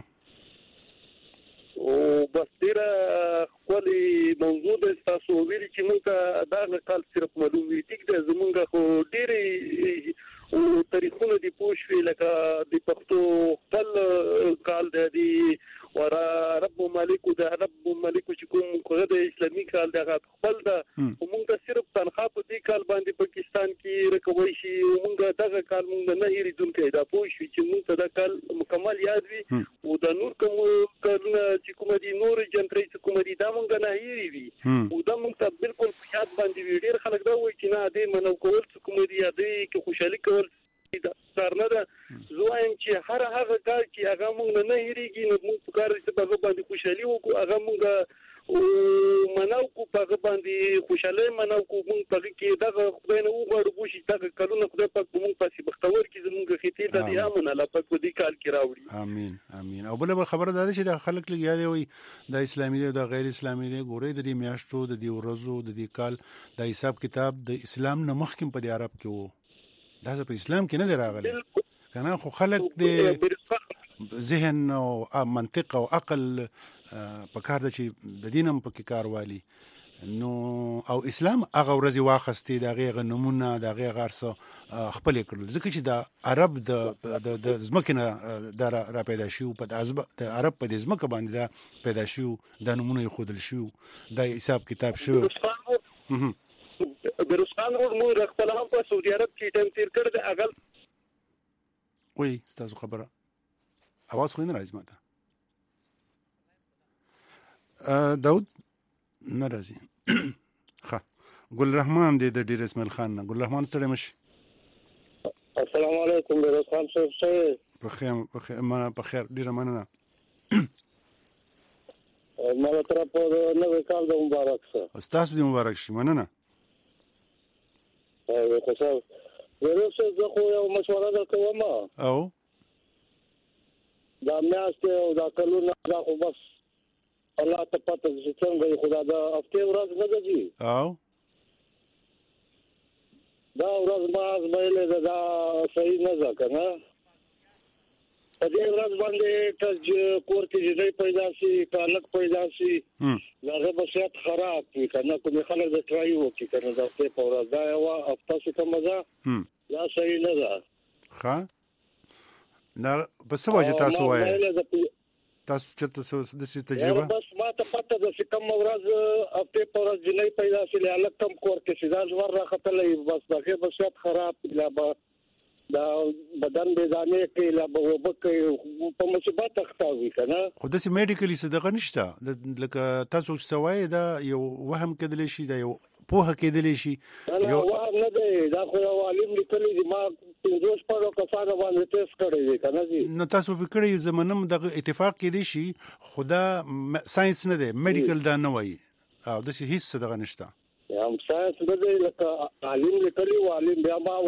او بس ډیره خپلې موضوع د تاسو ویلي چې موږ دا کال صرف معلوم وي ټیک ده زمونږ خو ډیره او تاریخونه دی پوښوي لکه د پښتو خپل کال دی ورا رب مالک چې کوم کوه د اسلامي کال دغه خپل ده موږ صرف تنخواه په دې کال باندې پاکستان کې رکوي شي موږ دغه کال موږ نه هېریدونکو دا پوښوي چې موږ دا کال مکمل یاد وي او د نور کوم کارونه چې کوم دي نور جنتري چې کوم دي دا موږ نه هېری وي او دا موږ ته بالکل یاد باندې وي ډېر خلک دا وایي چې نه دې منو کول چې کوم دي دې کې خوشالي کول دا نه ده زوایم چې هر هغه کار چې هغه موږ نه هېریږي نو موږ په کار چې په باندې خوشالي وکړو هغه موږ منو کو په باندې خوشاله منو کو موږ په کې دغه خدای نه وغواړو چې دغه کلونه خدای پاک موږ پاسې بختور کې زموږ خېټې ته دی امن الله پاک دې کال کې راوړي امين او بل خبره ده چې د خلک لګ یاد وي د اسلامي او د غیر اسلامي دی ګورې د دې میاشتو د دې ورځو د دې کال د حساب کتاب د اسلام نه مخکې په عرب کې وو دا په اسلام کې نه دی راغلی کنه خو خلک د ذهن او منطق او عقل په کار د چې د دینم په کار والی نو او اسلام هغه ورځي واخستې د غیغه نمونه د غیغه ارسه خپل کړل ځکه چې د عرب د زمکنه د را پیدا شو په د عرب په د زمکه باندې دا پیدا شو د نمونه خودل شو د حساب کتاب شو بیروسخان مو خپل هم په سعودي عرب کې ټیم تیر کړ د اغل وای ستاسو خبره اواز خو نه راځي ماته داود ناراضي ښه ګل رحمان دې د ډیر اسماعیل خان نه ګل رحمان ستړي مشي السلام علیکم بیروسخان صاحب په خیر ډیر مننه مالا طرف نوې کال د مبارک سره ستاسو دې مبارک شي مننه خوشحال ورسره زه خو یو مشوره درکوم او دا میاشتې او دا کلونه دا خو بس الله ته پته چې څنګه خدا دا هفته ورځ نه دی او دا ورځ ما زمایله دا صحیح نه ده کنه په دې ورځ باندې چې کور کې دې پیدا شي کالک پیدا شي هغه بشیت خراب وي کنه کوم خلک د ټرای وکړي کنه دا په ورځ دا یو هفته څخه کوم ده دا صحیح نه ده ښه نه بس وجه تاسو وایي تاسو چرته د سې تجربه بس ما ته پته ده چې کوم ورځ هفته په ورځ جنۍ پیدا شي له کم کور کې چې دا ور راختلې بس دغه بشیت خراب لا دا بدن به ځانې کې لا وبکې په مصیبت اختاوي کنه خو د سې میډیکلی صدقه نشته لکه تاسو سوای دا یو وهم کېدلی شي دا یو پوهه کېدلی شي یو وهم نه دی دا خو یو عالم لیکلی دی ما پنځوس پړو کسانو باندې ټیسټ کړی دی کنه جی نو تاسو به کړی زمونږ د اتفاق کېدی شي خدا ساينس نه دی میډیکل دا نه وایي او د سې هیڅ صدقه نشته هم ساينس د لکه عالم لیکلی و عالم بیا ما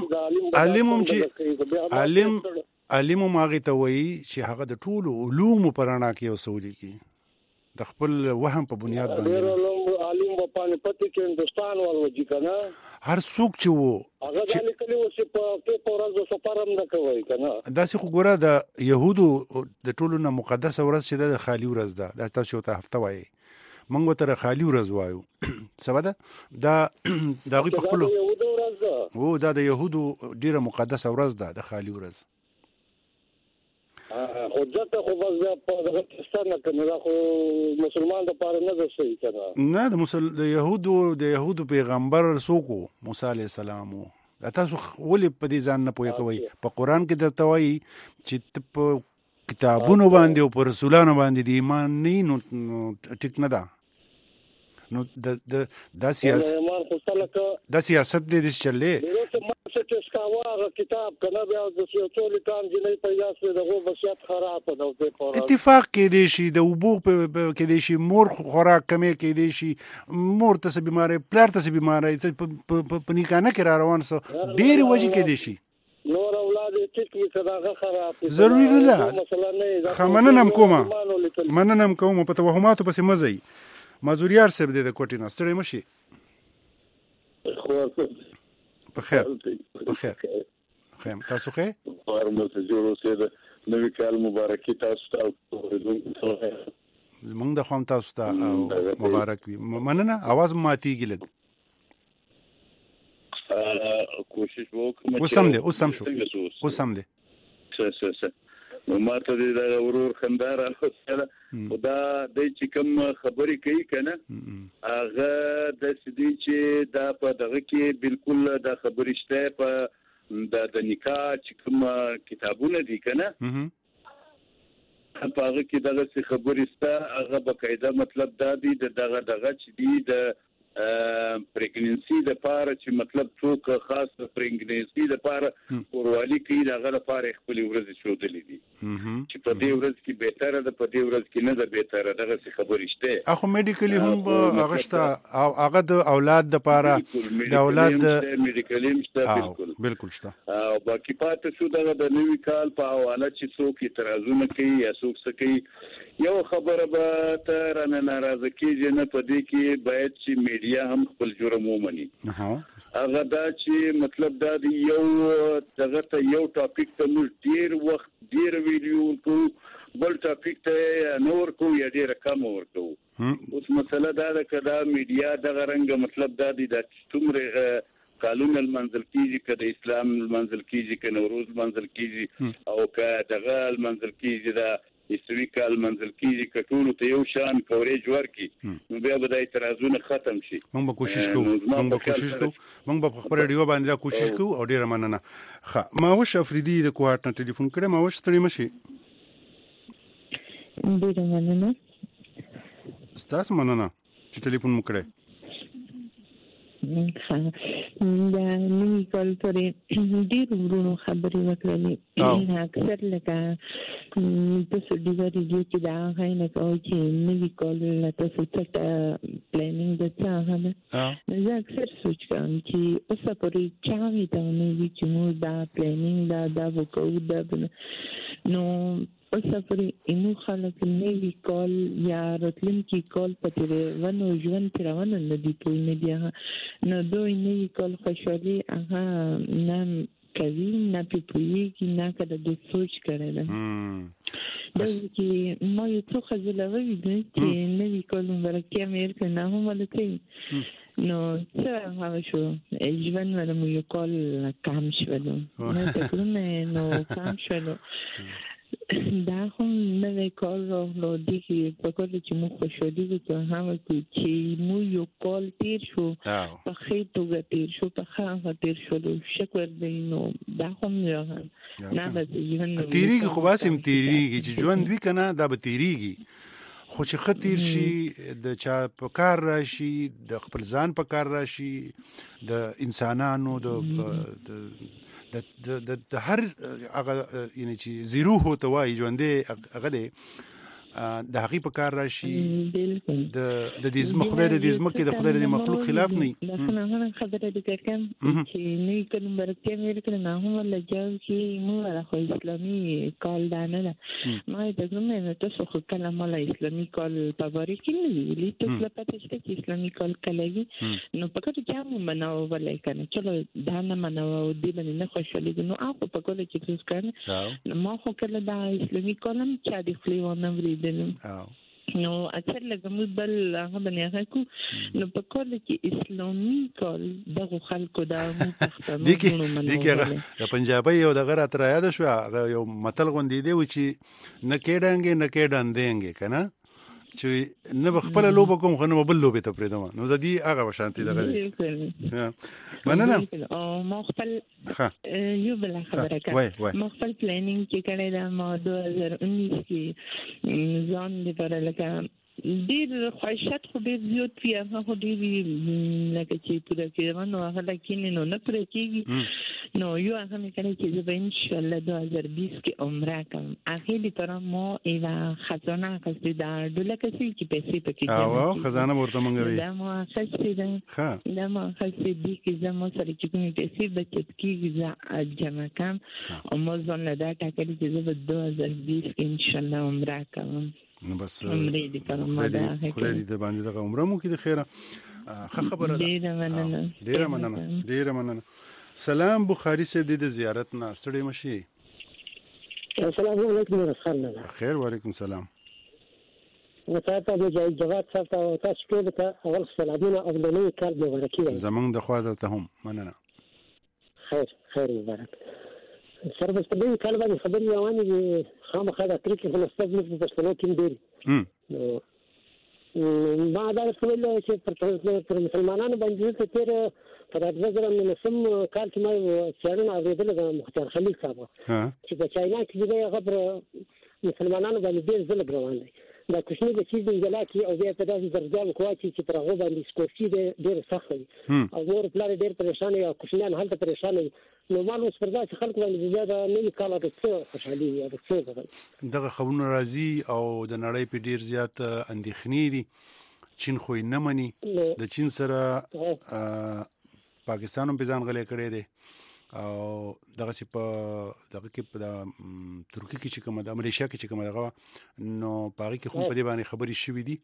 عالم ماغه ته وایي چې هغه د ټول علوم پرانا کې وسولي کی د خپل وهم په بنیاد باندې عالم په پانه پتی کې هندستان ولودي کنه هر څوک چې وو هغه د لیکلی و چې په ورځ سفرم نه کوي کنه دا څه خو ګوره د يهودو د ټولو نه مقدس ورځ چې د خالی ورځ ده دا تاسو ته هفته وایي موږ تر خالی ورځ وایو سبا دا غي په خپل وو دا د يهودو ډیره مقدسه ورځ ده د خالی ورځ حجت خو بس په پاکستان کې نه خو مسلمان د پاره نه ده صحیح کنه نه د يهودو پیغمبر سوکو موسی عليه السلام تاسو ولې په دې ځان نه پوهه کوي په قران کې درته وایي چې په کتابونو باندې او پر رسولانو باندې د ایمان نه نو ټیک نه ده نو د سیاست دې چلې کتاب کنه بیا د ټول کان جنې په یاسه دغه وصیت خراب ده اتفاق کې دي شي د وبو کې دي شي مور خوراک کمې کې دي شي مور ته بیماری پلار ته بیماری په نکانه کې را روان سو ډېر وجه کې دي شي نور اولاد ټیک وي کداغه خراب ضروري نه مننه کوم په توهماتو پسې مزي مازوریار صاحب دې د کوټې نه ستړي مشي بخیر تاسو ښه فارمه ته جوړ اوسئ د نوي کال مبارکي تاسو ته زمونږ د خوام تاسو ته مبارک وي مننه اواز ماتیږي لږ کوشش وکړم اوس هم دی نو ماته د ورور خندار راځي دا د چې کوم خبرې کوي کنه هغه د سدي چې دا په دغه کې بالکل دا خبرې شته په د نکاح چې کوم کتابونه دي کنه په هغه کې دغه څه خبرې شته هغه بقاعده مطلب دا دی دغه چې دی د پریګننسي د پاره چې مطلب څوک خاص پریګننسي د پاره ورولي کوي دغه لپاره خپل ورځ شودلې دي چې په دې ورځ کې بهتره ده په دې ورځ کې نه ده بهتره دغه څه خبرې شته اخو میډیکلی هم هغه شته او هغه د اولاد د پاره د اولاد میډیکلی شته بالکل شته او باقي پاتې شو دغه د نوي کال په حواله چې څوک اعتراضونه کوي یا څوک څه کوي یو خبره به تر نه ناراضه کیږي نه په دې کې باید چې میډیا هم خپل جرم ومني هغه دا چې مطلب دا دی یو دغه ته یو ټاپک ته موږ ډیر وخت ډیر ویډیو کو بل ټاپک ته نور کو یا ډیر کم ورکو اوس مسله دا ده کدا میډیا دغه رنګ مطلب دا دی د څومره قانون المنزل کیږي کده اسلام المنزل کیږي کده نوروز المنزل کیږي او کده المنزل کیږي دا اسوي کال منزل کیږي کټولو ته یو شان کوریج ورکی نو بیا به د اعتراضونه ختم شي موږ به کوشش کوو موږ به خبر ریو باندې کوشش کوو او ډیر مننه ما وش افریدي د کوارټ نه ټلیفون کړم ما وش ستړي مشي ډیر مننه ستاسو مننه چې ټلیفون مو کړی دا نوی کال پرې ډېر ورونو خبرې وکړلې اکثر لکه تاسو ډېر ریډیو کې دا هغه نه کوي چې نوی کال تاسو ته پلانینګ د څه هغه زه اکثر سوچ کوم چې اوسه پرې چا وي دا نوی چې موږ دا پلانینګ دا وکړو دا نو اوسه پرې اینو خلک نوی کال یا راتلونکي کال پتې ونو ژوند تیرونه نه دي پوه نه دي نو دوی نوی کال خوشحالي هغه نام کوي نه پوهېږي نه کله د سوچ کړی ده دا چې ما یو څو ښځې ولیدل چې نوی کال مبارکي مې ورکړه نه هم ولکوي نو څه هغه شو ژوند ولا مو یو کال کم شولو نو تکرونه نو کم شولو دا هم نوی کال راغلو دیگه بکار چې مو خوشحالی بکنم همه که مو یو کال تیر شو بخیر توگه تیر شو بخیر تیر شد و شکر دینو دا هم راغل نه بس جوان تیریگی خوب هستیم تیریگی چې ژوند وی کنه دا به تیریگی خو چې خطیر شي د چا په کار راشي د خپل ځان په کار راشي د انسانانو د هر هغه یعنی چې زیرو هوته وای ژوندې هغه د هغې په کار راشي د دې خدای د دې ځمکې د خدای د مخلوق خلاف نه هغه خبره دې کوم چې نوی کال مبارکي مې ورکړه نه هم لګاو چې مو راخو اسلامي کال دا نه ده ما د کومه تاسو خو کله مال اسلامي کال په واره کې نه ویلي تاسو پته چې اسلامي کال کله وي نو پکې چې مو مناو ولای کنه چلو دا نه مناو دې باندې نه خوشاله نو هغه په کوله چې تاسو کنه ما خو کله دا اسلامي کالم چې د خلیوانه ورې نو اکثر لکه موږ بل هغه باندې هغه کو نو په کال کې اسلامي کال دغه خلکو دا موږ پښتنو د پنجابي یو دغه رات را یاد شو یو متل غوندې دی و چې نه کېډانګې نه کېډاندېنګې کنه چې نه بخپل لوب کوم خو نه بل لوب ته پریدم نو د دې هغه شانتي دغه مننه او مخفل یو بل خبره کوي مخفل پلانینګ چې کړی دا ما 2019 کې ځان لپاره لکه ډیر خواهشات خو ډیر زیات وي هغه خو ډیر لکه چې پوره کېږي نو هغه لکه نو نه پوره کېږي نو یو هغه مې کړی چې زه به انشاءالله 2020 کې عمره کوم هغې لپاره مو یوه خزانه اخیستې ده ډولکه سي چې پیسې پکې او خزانه ورته مونږ وي دا مو اخیستې ده دا مو اخیستې دي چې زه مو سره چې کومې پیسې بچت کېږي زه جمع کړم او مو ځان له دا ټاکلي چې زه به 2020 کې انشاءالله عمره کوم نو بس خدای دې د باندې دغه عمره مو کې د خیره ښه خبره ده ډیره مننه سلام بخاری صاحب د زیارت نه ستړي مشي السلام علیکم ورحمت خیر وعلیکم السلام وتعالى بجواب صارت تاسو ټول ته اول سلامونه او د نوي کال مبارکي وایم زمونږ د خوا ته هم مننه خیر مبارک سر بس په دې کال باندې خبرې روانې دي خامخا د افریقې په نسبت موږ په پښتنو کې ډېر ما دا څه چې پر مسلمانانو باندې تیر په 2019 کال کې ما څېړنه اورېدله د مختار خلیل صاحب چې په چاینا کې د هغه پر مسلمانانو باندې ډېر ظلم روان دی دا کوچنی د چیز انجلا کې او بیا په داسې درجه وکړي چې پر هغه باندې سکورسي ډېر سخت وي او مور پلار ډېر پریشان وي او کوچنیان هلته پریشان وي نو مالوس پر داسې خلکو باندې زیاده نوي کال د څه خوشحالي وي د څه دغه خبرونه راځي او د نړۍ په ډېر زیات اندېښنې دي چین خو نه مني د چین سره پاکستان هم په ځان غلې کړی دی او دغه سی په دغه کې په ترکیه کې چې کومه د امریکا کې چې کومه دغه نو پاره کې خو په دې باندې خبرې شوې دي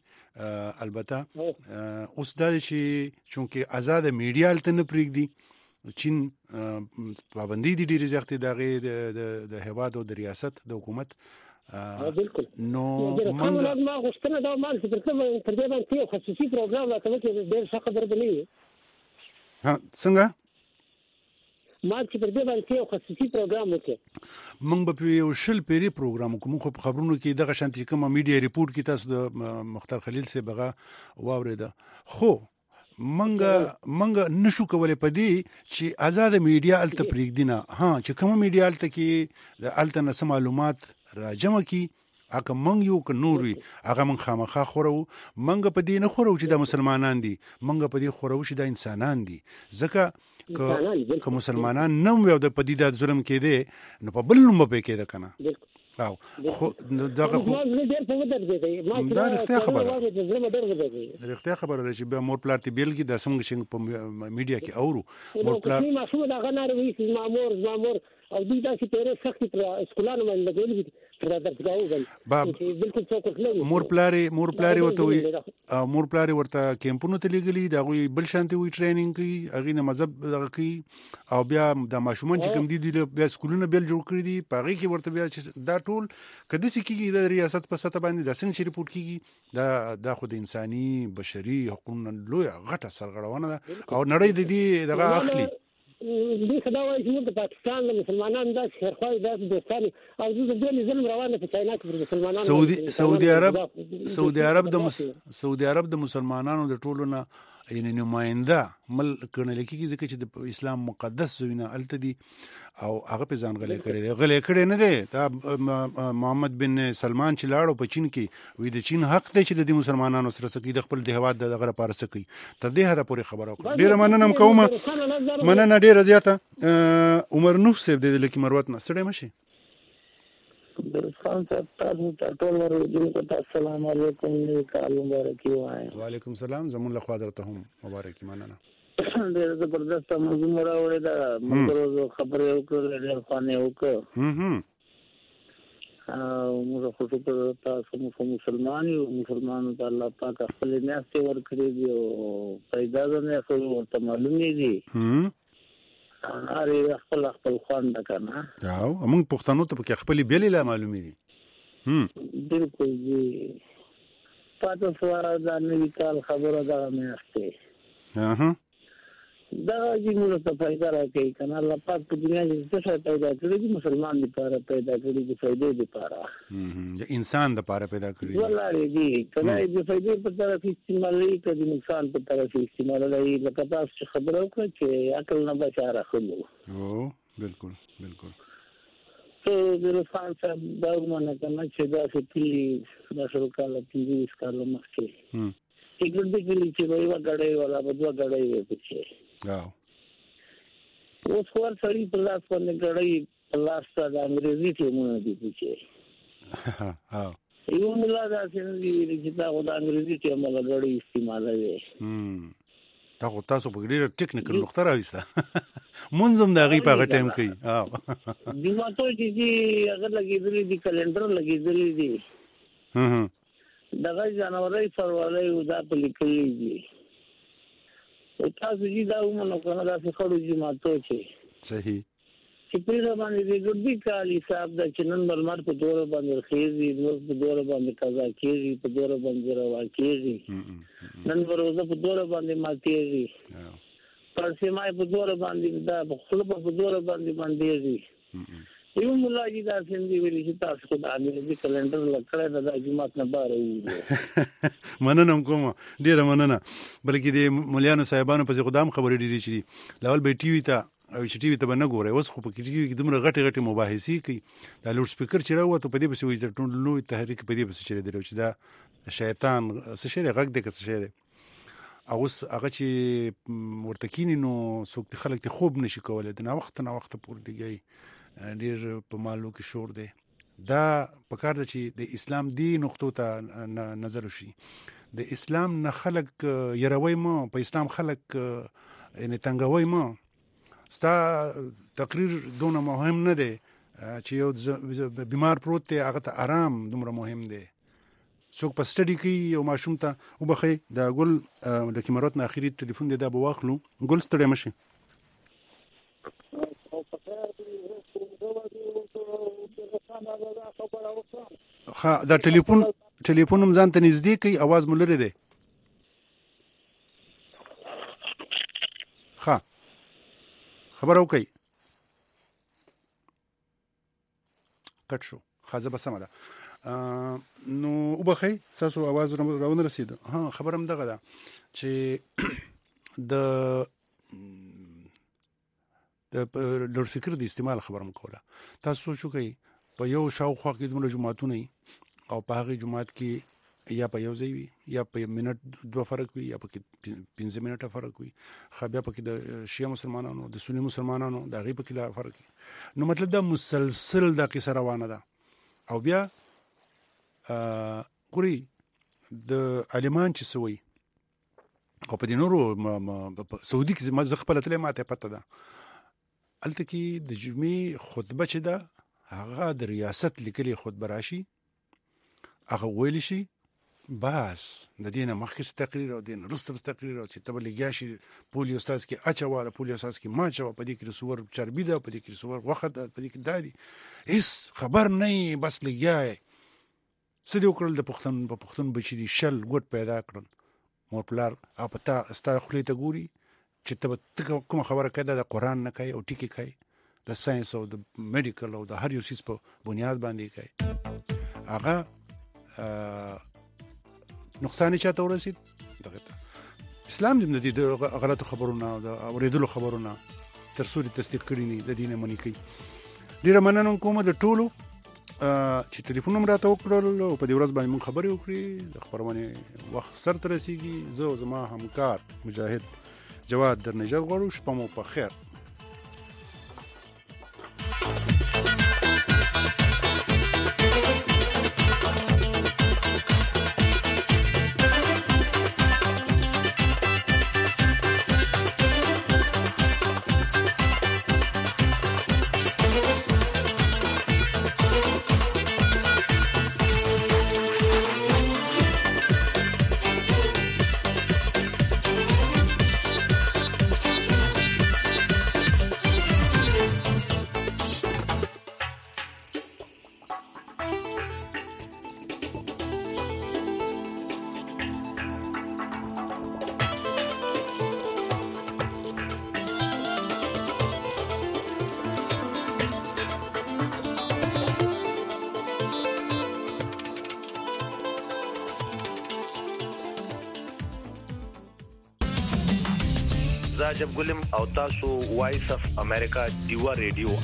البته اوس دا چې چونکه آزاد میډیا تل نه پریږدي چین پابندي دي ډېرې زیاتې دغه د هیواد او د ریاست د حکومت بالکل نو موږ ما غوښتنه دا مال چې پر دې باندې خصوصي پروګرام راته کې ډېر ښه خبر بنوي ها څنګه ما چې پر دې باندې خصوصي پروګرام وکړ موږ به یو شل پیری پروګرام کوم خو په خبرونو کې دغه شانتي کومه میډیا ریپورت کې تاسو د مختار خلیل سے بغا واورید خو منګه نشو کولای پدې چې آزاد میډیا الته پریږدینه چې کومه میډیا الته کې د الته نس معلومات راجمه کی اګه منګ یو ک نور وی هغه من خامخا خورو منګه پدې نه خورو چې د مسلمانان دي منګه پدې خورو چې د انسانان دي ځکه که مسلمانان نوم یو د پدې د ظلم کې دي نو په بل نوم به کې ده کنه او خو دغه خو دا رښتیا خبره چې به مور پلار تی بیل کې د سمګ په میډیا کې اورو مور پلار ما شو دا غنار وی چې مامور او دوی دا چې پیره سخت پر اسکولانو باندې لګولې تر درځاو مور پلار وته وي مور پلار ورته کیمپونو ته لګلي دا غوي بل شانتي وي ټریننګ کوي اغه نه مذهب دغه کوي او بیا د ماشومان چې کوم دي بیا سکولونه بیل جوړ کړی دي پاغي کې ورته بیا چې دا ټول کدي سې کیږي د ریاست په سطح باندې د څنګه ریپورت کیږي دا خو د انساني بشري حقوقو لوی غټه سرغړونه ده او نړۍ د دې دغه اخلي دې خدای چې د پاکستان د مسلمانانو د خیرخواهي د دوستانو او د دې ظلم روانه په چاینا کې د مسلمانانو سعودي عرب د مسلمانانو د ټولو نه یعنی نماینده مل کړنل کېږي ځکه چې د اسلام مقدس زوینه الته دي او هغه په ځان غلې کړي نه دي دا محمد بن سلمان چې لاړو په چین کې وی د چین حق دی چې د مسلمانانو سره سکی د خپل د هواد دغه لپاره سکی تر دې هدا پورې خبره وکړه ډیره مننه کوم مننه ډیره زیاته عمر نوح صاحب د لکی مروت نه سړی مشي خان صاحب تاسو ټول ورته السلام علیکم کال مبارکي وایم وعلیکم السلام زمون له خوا درته هم مبارکي مننه ډېر زبردست موضوع راوړی دا موږ خبرې وکړې ډېر خوانې وکړه او موږ خو په تاسو مسلمانانو ته الله پاک خپل میاشتې ورکړي دي او پیدا نه خو ورته معلومې دي اره خپل خوان ده کنه او موږ پښتنو ته په خپل بیل لا معلومې دي بالکل جی پاتو سواره د نوی کال خبره ده مې دا موږ ته پیدا راکړي کنه الله پاک په دنیا کې څه شی پیدا کړی دی مسلمان لپاره پیدا کړی دی فائدې لپاره د انسان لپاره پیدا کړی والله دی کله د فائدې په طرف استعمالي کړي نقصان په طرف استعمالي لکه تاسو خبرو کړئ چې عقل نه بچاره خلو او بالکل ته د رسان صاحب دا ومنه کنه چې دا چې د سرکال په کال مخکې ټیکټ دې کلی چې وایي غړې ولا بدوا غړې وي پچې اوس خور سړی په لاس باندې غړې په لاس د انګریزي ټیمونه دي پچې یو ملا دا چې دا د انګریزي ټیم غړې استعمالوي تاسو په ډېر ټیکنیکل نقطه راوسته منظم دا غي په ټایم کوي دی ماته چې هغه لګېدلې دي کلندر لګېدلې دي دغه جنوري فروری دا په لیکلي دي او تاسو چې دا ومنو کنه دا څه خړو چې ماته چې صحیح چې په باندې د ګډي کالی صاحب د چنن بلمر په دور باندې خېزي نور په دور باندې قضا کېږي په دور باندې روا کېږي نن ورځ په دور باندې ماتېږي پرسه ما په دور باندې دا خپل په دور باندې یو مولا جی دا سندي ویلي چې تاسو خو د انګریزي کلندر لکړه د جمعات نه بار وو مننه کوم ډیره مننه بلکې د مولیانو صاحبانو په خدام خبرې ډیرې چي لاول به ټي وي ته او چې ټي وي ته به نه ګوري اوس خو په ټي وي کې دومره غټي مباحثې کوي دا لوډ سپیکر چې راوته په دې بس وي د ټول نوې تحریک په دې بس چې درو چې دا شیطان څه شي غږ دې څه شي اوس هغه چې ورتکینی نو څوک خلک ته خوب نشي کولای د نا وخت پور دیږي ډیر په مالو کې شور دی دا په کار ده چې د اسلام دی نقطو ته نظر شي د اسلام نه خلق يروي ما په اسلام خلق یعنی تنګوي ما ستا تقریر دونه مهم نه دی چې یو بیمار پروت دی هغه ته آرام دومره مهم دی څوک په سټډي کې یو ماشوم ته وبخي دا ګل د کیمرات نه اخیری ټلیفون دی دا به واخلو ګل ستړی مشي دا ټلیفون هم ځان ته نږدې کوي आवाज مو لري دی خبر او کوي کټ شو خازه بسمه ده نو وبخي تاسو आवाज راونه رسید خبرم دغه ده چې د لوړ فکر د استعمال خبرم کوله تاسو شو کوي په یو شاوخوا کې دومره جماعتونه او په هغه جماعت کې یا په یو ځای وي یا په منټ دوه فرق وي یا په 15 منټه فرق وي خو بیا په کې د شیعه مسلمانانو د سنی مسلمانانو د هغې په کې لا فرق وي نو مطلب دا مسلسل دا قصه روانه ده او بیا ګوري د عالمان چې سوي او په دې نورو سعودي کې ما خپل تل ماته پته ده الته کې د جمعې خطبه چې ده هغه د ریاست لیکلي خطبه راشي هغه ویل شي بس د دینه مخکې تقریر او دین رسته تقریر او چې تبلیغ شي پولیو استاد کې اچواله پولیو استاد کې ما چوا په دې کې سور چربي ده په دې کې سور وخت په دې کې دادي هیڅ خبر نه بس لګیای سدي وکړل د پښتون بچی دي شل ګډ پیدا کړل مور پلار اپتا استا خلیته ګوري چې ته کوم خبره کده د قران نه کوي او ټکی کوي د ساينس او د میډیکل او د هر یو سیس په بنیاد باندې کوي هغه نقصان چاته ورسید دغه اسلام دې د غلطو خبرونو او د اوریدلو خبرونو تر څو تصدیق کړي نه د دینه منی کوي ډیره مننه کوم د ټولو چې ټلیفون نمبر راته وکړل او په دې ورځ باندې مونږ خبرې وکړې د خبرونه وخت سر ته رسیږي زه زما همکار مجاهد جواد در نجات غواړو شپه مو په خیر رضا جب ګلم او تاسو وایس اف امریکا دیوا ریډیو